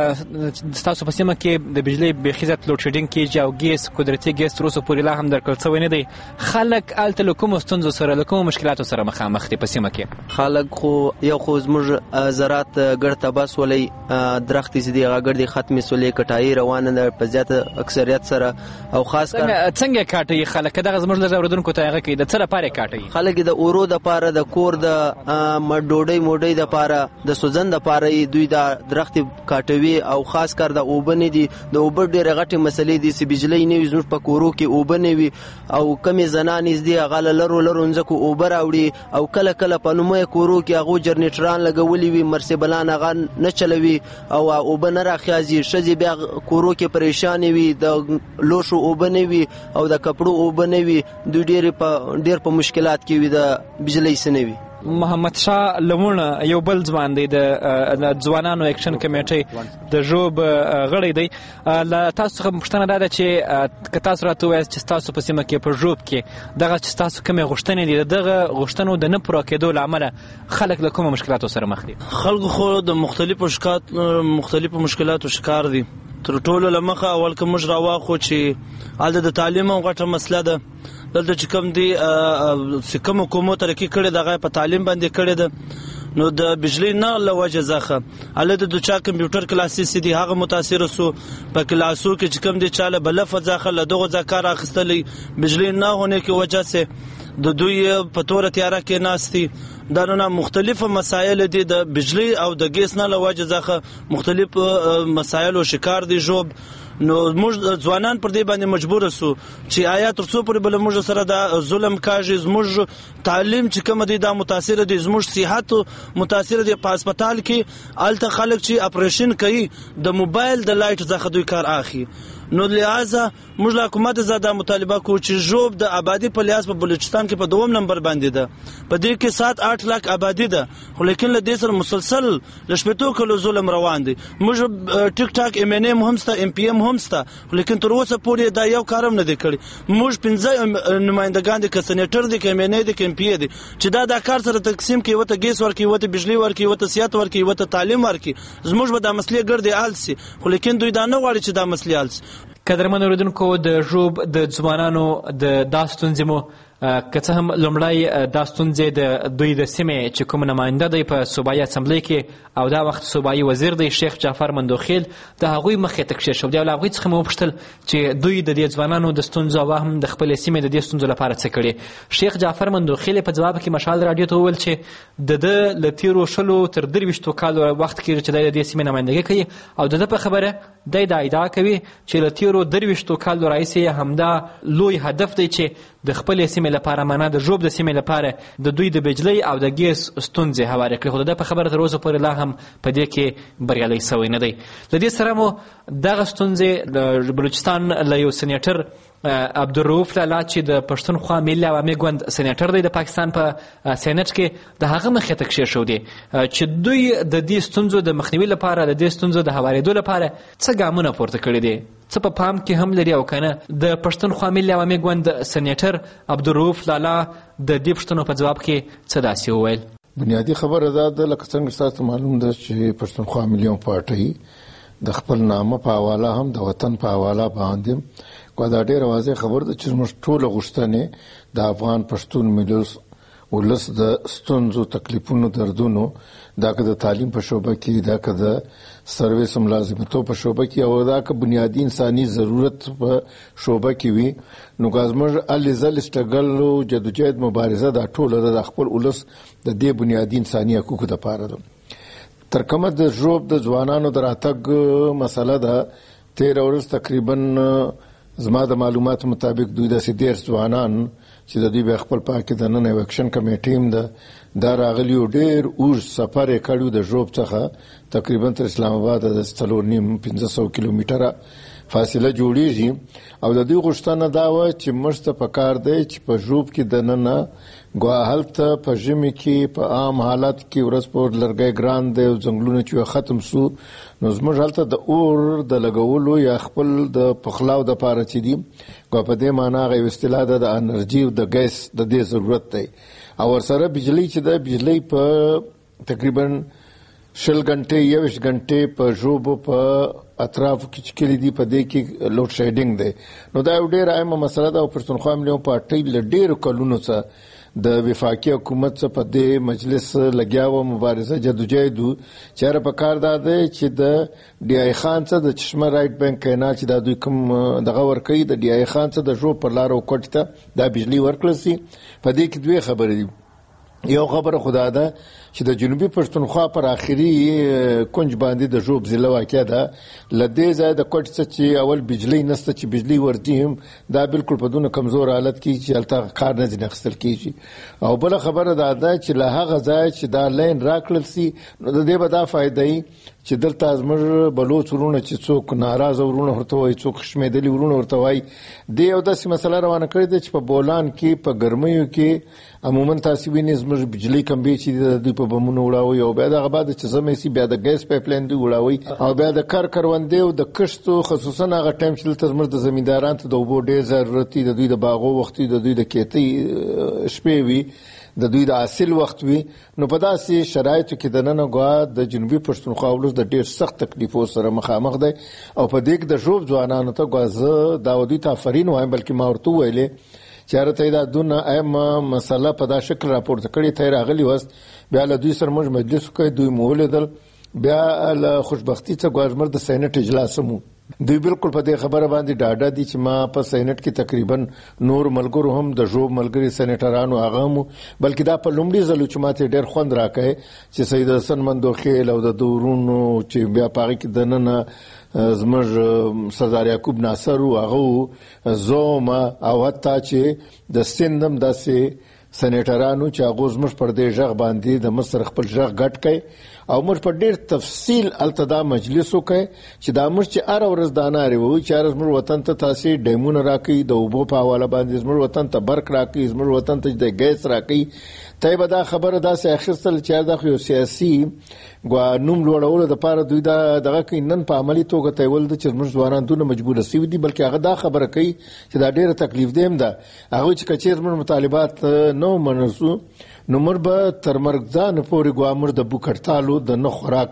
تاسو په سیمه کې د بجلی بخیزت لوډ شیډینګ کېږي او ګیس قدرتي ګیس تر اوسه پورې لا هم درکړل شوی نه دی. خلک هلته له کومو ستونزو سره له کومو مشکلاتو سره مخامخ دي په سیمه کې؟ خلک خو یو خو زموږ زراعت ګړ تباه سولی درختې چې دي هغه ګړ دي ختمې سولې کټایي روانه ده په زیاته اکثریت سره او خاص کر څنګه کاټي خلک دغه زموږ لږ اوریدونکو ته هغه کوي د څه لپاره کاټي خلک د اورو د پاره د کور د مډوډۍ موډۍ د پاره د سوزن د پاره دوی د درخت کاټوي او خاص کر د اوبنې دي د اوبر ډېر غټي مسلې دي چې بجلی نه وي زموږ په کورو کې اوبنې وي او کمی زنانې دي هغه لرو لرو ځکه اوبر راوړي او کله کله په نومه کورو کې هغه جنریټران لګولي وي مرسبلان هغه نه چلوي او اوبن راخیازي شذي بیا کورو کې پریشان وي د لوشو اوبنې وي او د کپړو اوبنې وي دوی ډېر په ډېر په مشکلات کې وي د بجلی سنوي. محمد شاه لمون یو بل ځوان دی د ځوانانو اکشن کمیټې د ژوب غړی دی. تاسو څخه پوښتنه دا ده چې که تاسو راته ووایاست چې ستاسو په سیمه کې په ژوب کې دغه چې ستاسو کومې غوښتنې دي دغه غوښتنو د نه پوره کېدو له امله خلک له کومو مشکلاتو سره مخ دي؟ خلکو خو د مختلفو شکایت مختلفو مشکلاتو شکار دي. تر ټولو له مخه اول که موږ راواخو چې هلته د تعلیم هم غټه مسله ده. دلته چې کوم دي چې کوم حکومت ترقي کړې ده هغه په تعلیم باندې کړې ده نو د بجلی نه له وجه ځخه هلته د چا کمپیوټر کلاسز دي هغه متاثر سو په کلاسو کې چې کوم دي چاله بلف ځخه له دغه ځکار اخستلې بجلی نه هونه کې وجه سه د دوی په تور تیاره کې ناشتي دا نه مختلف مسایل دي د بجلی او د ګیس نه له وجه ځخه مختلف مسایل او شکار دي جوب نو موږ ځوانان پر دې باندې مجبور سو چې آیا تر څو پر بل موږ سره دا ظلم کاږي زموږ تعلیم چې کوم دي دا متاثر دي زموږ صحت متاثر دي په هسپتال کې الته خلک چې اپریشن کوي د موبایل د لایټ څخه دوی کار اخلي نو لہذا موږ له حکومت زاده مطالبه کوو چې ژوب د آبادی په لیاس په بلوچستان کې په دوم نمبر باندې ده په دې کې سات آټ لاک آبادی ده خو لیکن له دې سره مسلسل لشپېتو کلو ظلم روان دي موږ ټیک ټاک ام ان ام هم ستا ام پی ام هم ستا لیکن تر اوسه پورې دا یو کارم نه دی کړی موږ پنځه نمائندگان دي که سېنیټر دي که ام ان ای دي که ام پی ای دي چې دا دا کار سره تقسیم کوي وته ګیس ورکي وته بجلی ورکي وته سیاحت ورکي وته تعلیم ورکي زموږ به دا مسلې ګرځي آلسي خو لیکن دوی دا نه غواړي چې دا مسلې آلسي. قدرمن اوریدونکو د ژوب د ځوانانو د دا ستونزې مو که څه هم لومړی دا ستونزې د دوی د سیمې چې کوم نماینده دی په صوبایي اسمبلی کې او دا وخت صوبایي وزیر دی شیخ جعفر مندوخیل د هغوی مخې ته کښېښودی او له هغوی څخه مې وپوښتل چې دوی د دې ځوانانو د ستونزو او هم د خپلې سیمې د دې ستونزو لپاره څه کړي. شیخ جعفر مندوخیل په ځواب کې مشال راډیو ته وویل چې د ده له تېرو شلو تر درویشتو کالو وخت کې چې دی د دې سیمې نمایندګي کوي او د ده په خبره دی دا ادعا کوي چې له تېرو درویشتو کالو راهیسې همدا لوی هدف دی چې د خپلې سیمې لپاره معنا د ژوب د سیمې لپاره د دوی د بجلی او د ګیس ستونزې هوارې کړي خو د ده په خبره تر اوسه پورې لا هم په دې کې بریالی سوی نه دی. له دې سره مو دغه ستونزې د بلوچستان له یو سېنیټر عبدالرؤف لالا چې د پښتونخوا ملي عوامي ګوند سېنیټر دی د پاکستان په سېنیټ کې د هغه مخې ته کښېښودې چې دوی د دې ستونزو د مخنیوي لپاره د دې ستونزو د هوارېدو لپاره څه ګامونه پورته کړي دي څه په پام کې هم لري او کنه. د پښتونخوا ملي عوامي ګوند سېنیټر عبدالرؤف لالا د دې پوښتنو په ځواب کې څه داسې وویل. بنیادي خبره دا ده لکه څنګه ستاسو معلوم ده چې پښتونخوا ملي پارټۍ د خپل نامه په حواله هم د وطن په حواله باندې کو دا ډېر واضح خبر ده چې موږ ټول غوښتنې د افغان پښتون ملت ولس د ستونزو تکلیفونو دردونو دا که د تعلیم په شعبه کې دا که د سرویس ملازمتو په شعبه کې او دا که بنیادی انساني ضرورت په شعبه کې وي نو ګازمر الزل استګل او جدوجہد مبارزه دا ټوله د خپل ولس د دې بنیادی انساني حقوقو لپاره ده. تر کومه د ژوب د ځوانانو د راتګ مسله ده تیر ورځ تقریبا زما د معلومات مطابق دوی د سیدیر ځوانان چې د دوی خپل پاکه د نن اکشن کمیټې هم ده دا راغلی ډیر اوږد سفر یې کړی د ژوب څخه تقریبا تر اسلام آباد د څلور نیم پنځه سوه کیلومتره فاصله جوړیږي او د دوی غوښتنه دا وه چې موږ ته پکار دی چې په ژوب کې د ننه ګواه هلته په ژمي کې په عام حالت کې ورځ په ورځ لرګی ګران دی او ځنګلونه چې ختم سو نو زموږ هلته د اور د لګولو یا خپل د پخلاو دپاره چې دي ګواه په دې معنا هغه یو اصطلاح ده د انرژي او د ګیس د دې ضرورت دی او ورسره بجلی چې ده بجلی په تقریبا شل غنټې یویشت غنټې په ژوبو په اطرافو کې چې کلي دي په دې کې لوډ شیډینګ دی نو دا یو ډېره عامه مسله ده او پښتونخوا ملي پارټۍ له ډېرو کلونو څخه د وفاقي حکومت څخه په دې مجلس لګیا وه مبارزه جدوجہد و چې هره پکار دا دی چې د ډي آی خان څخه د چشمه رایټ بینک کینا چې دا دوی کوم دغه ورکوي د ډي آی خان څخه د ژوب پر لاره او کوټ ته دا بجلی ورکړل سي په دې کې دوی خبرې دي. یو خبره خدا ده چې د جنوبي پښتونخوا پر آخري کنج باندې د ژوب ضلع واقع ده لدې ځای د کوټ څخه چې اول بجلی نسته چې بجلی ورځي هم دا بالکل په دونه کمزور حالت کې چې هلته کار نه ځینې اخیستل کېږي او بله خبره دا ده چې له هغه ځای چې دا لین راکړل سي نو د دې به دا فایده وي چې دلته زموږ بلوڅ ورونه چې څوک ناراضه ورونه ورته وایي څوک خشمېدلي ورونه ورته وایي دې یو داسې مسله روانه کړې ده چې په بولان کې په ګرمیو کې عموما تاسې وینئ زموږ بجلۍ کمبې چې دي د دوی په بمونو وړاوئ او بیا دغه بعد چې ژمی سي بیا د ګیس پایپ لاین دوی وړاوئ او بیا د کار کروندې او د کښتو خصوصا هغه ټایم چې دلته زموږ د زمیندارانو ته د اوبو ډېر ضرورت وي د دوی د باغو وخت وي د دوی د کیتۍ شپې وي د دوی د حاصل وخت وي نو په داسې شرایطو کې دننه ګواه د جنوبي پښتونخوا ولس د ډېر سخت تکلیفو سره مخامخ دی او په دې کې د ژوب ځوانانو ته ګواه زه دا دوی ته آفرین وایم بلکې ما ورته وویلې چې هره ته یې دا دونه اهمه مسله په دا شکل راپورته کړې ته یې راغلي وست بیا له دوی سره موږ مجلس وکړی دوی مو ولیدل بیا له خوشبختي څخه ګواه زموږ د سینټ اجلاس هم دوی بالکل په دې خبره باندې ډاډه دي چې ما په سینټ کې تقریبا نور ملګرو هم د ژوب ملګري سینټرانو هغه هم بلکې دا په لومړي ځل چې ماته ډېر خوند راکړی چې سید حسن مندوخیل او د دورونو چې بیا په هغې کې دننه زموږ سردار یعقوب ناصر و هغه زوم او حتی چې د سند هم داسې سینټرانو چې هغو زموږ پر دې غږ باندې د مصر خپل غږ ګډ کړی او موږ په ډېر تفصیل هلته دا مجلس وکړی چې دا موږ چې هره ورځ دا نارې ووایو چې هره زموږ وطن ته تاسې ډیمونه راکوي د اوبو په حواله باندې زموږ وطن ته برق راکوي زموږ وطن ته د ګیس راکوي ته یې به دا خبره داسې اخیستل چې دا خو یو سیاسي ګواه نوم لوړولو دپاره دوی دا دغه کوي نن په عملي توګه ته یې ول ده چې زموږ ځوانان دونه مجبوره سوي دي بلکې هغه دا خبره کوي چې دا ډېره تکلیف دیم ده هغوی چې که چېر زموږ مطالبات نه ومنل سو نو موږ به تر مرګ ځانه پورې ګواه موږ د بوک هړتالو د نه خوراک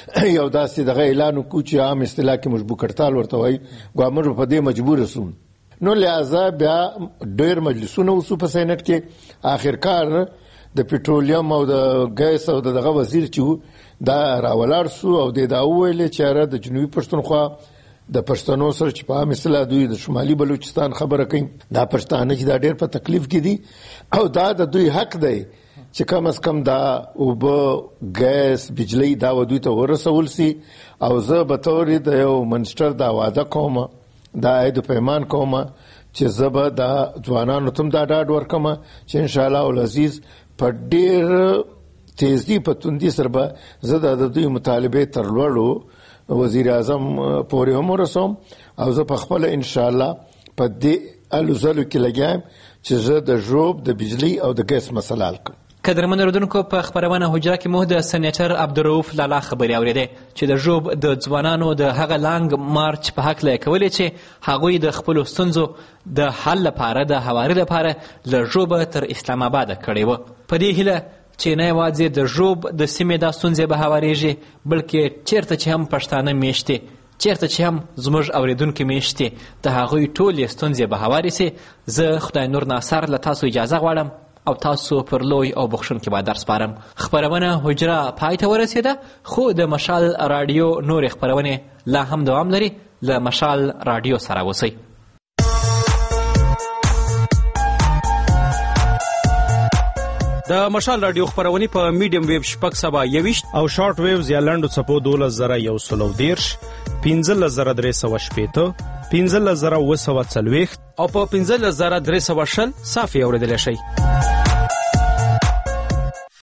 یو داسې دغه اعلان وکړو چې عام اصطلاح کې موږ بوک هړتال ورته وایي ګواه موږ په دې مجبوره سو نو لہذا بیا ډېر مجلسونه وسو په سینټ کې آخرکار د پټرولیم او د ګیس او دغه وزیر چې دا راولاړ سو او د دا وویلې چې هره د جنوبي پښتونخوا د پښتنو سره چې په عام اصطلاح دوی د شمالي بلوچستان خبره کوي دا پښتانه چې دا ډېر په تکلیف کې دي او دا د دوی حق دی چې کم از کم دا اوبه ګیس بجلی دا و دوی ته ورسول سي او زه به طور د یو منسټر دا وعده کوم دا عهد پیمان کوم چې زه به دا ځوانانو ته هم دا ډاډ ورکوم چې انشاءالله العزیز په ډېر تیزی په توندي سره به زه د دوی مطالبې تر لوړو وزیر اعظم پورې هم ورسوم او زه په خپله انشاءالله په دې الو ځلو کې لګیایم چې زه د ژوب د بجلی او د ګیس مسله حل کړم. قدرمن اورېدونکو په خپرونه حجره کې موږ د سنیټر عبدالرؤف لالا خبرې اورېدې چې د ژوب د ځوانانو د هغه لانګ مارچ په هکله یې کولې چې هغوی د خپلو ستونزو د حل لپاره د هواري لپاره له ژوبه تر اسلام آباده کړې وه. په دې هیله چې نه یوازې د ژوب د سیمې دا ستونزې به هوارېږي بلکې چېرته چې هم پښتانه میشتې چېرته چې هم زموږ اورېدونکي میشتې د هغوی ټولې ستونزې به هوارې سي. زه خدای نور ناصر له تاسو اجازه غواړم او تاسو پر لوی او بخښونکي باندې درسپارم. خپرونه حجره پای ته ورسېده، خو د مشال راډیو نورې خپرونې لا هم دوام لري. له مشال راډیو سره اوسئ. د مشال راډیو خپرونې په میډیم ویب شپږ سوه یویشت او شارټ ویوز یا لنډو څپو دولس زره یو سل او دېرش، پنځلس زره درې سوه شپېته، پنځلس زره اووه سوه څلوېښت او په پنځلس زره درې سوه شل صافي اورېدلی شئ.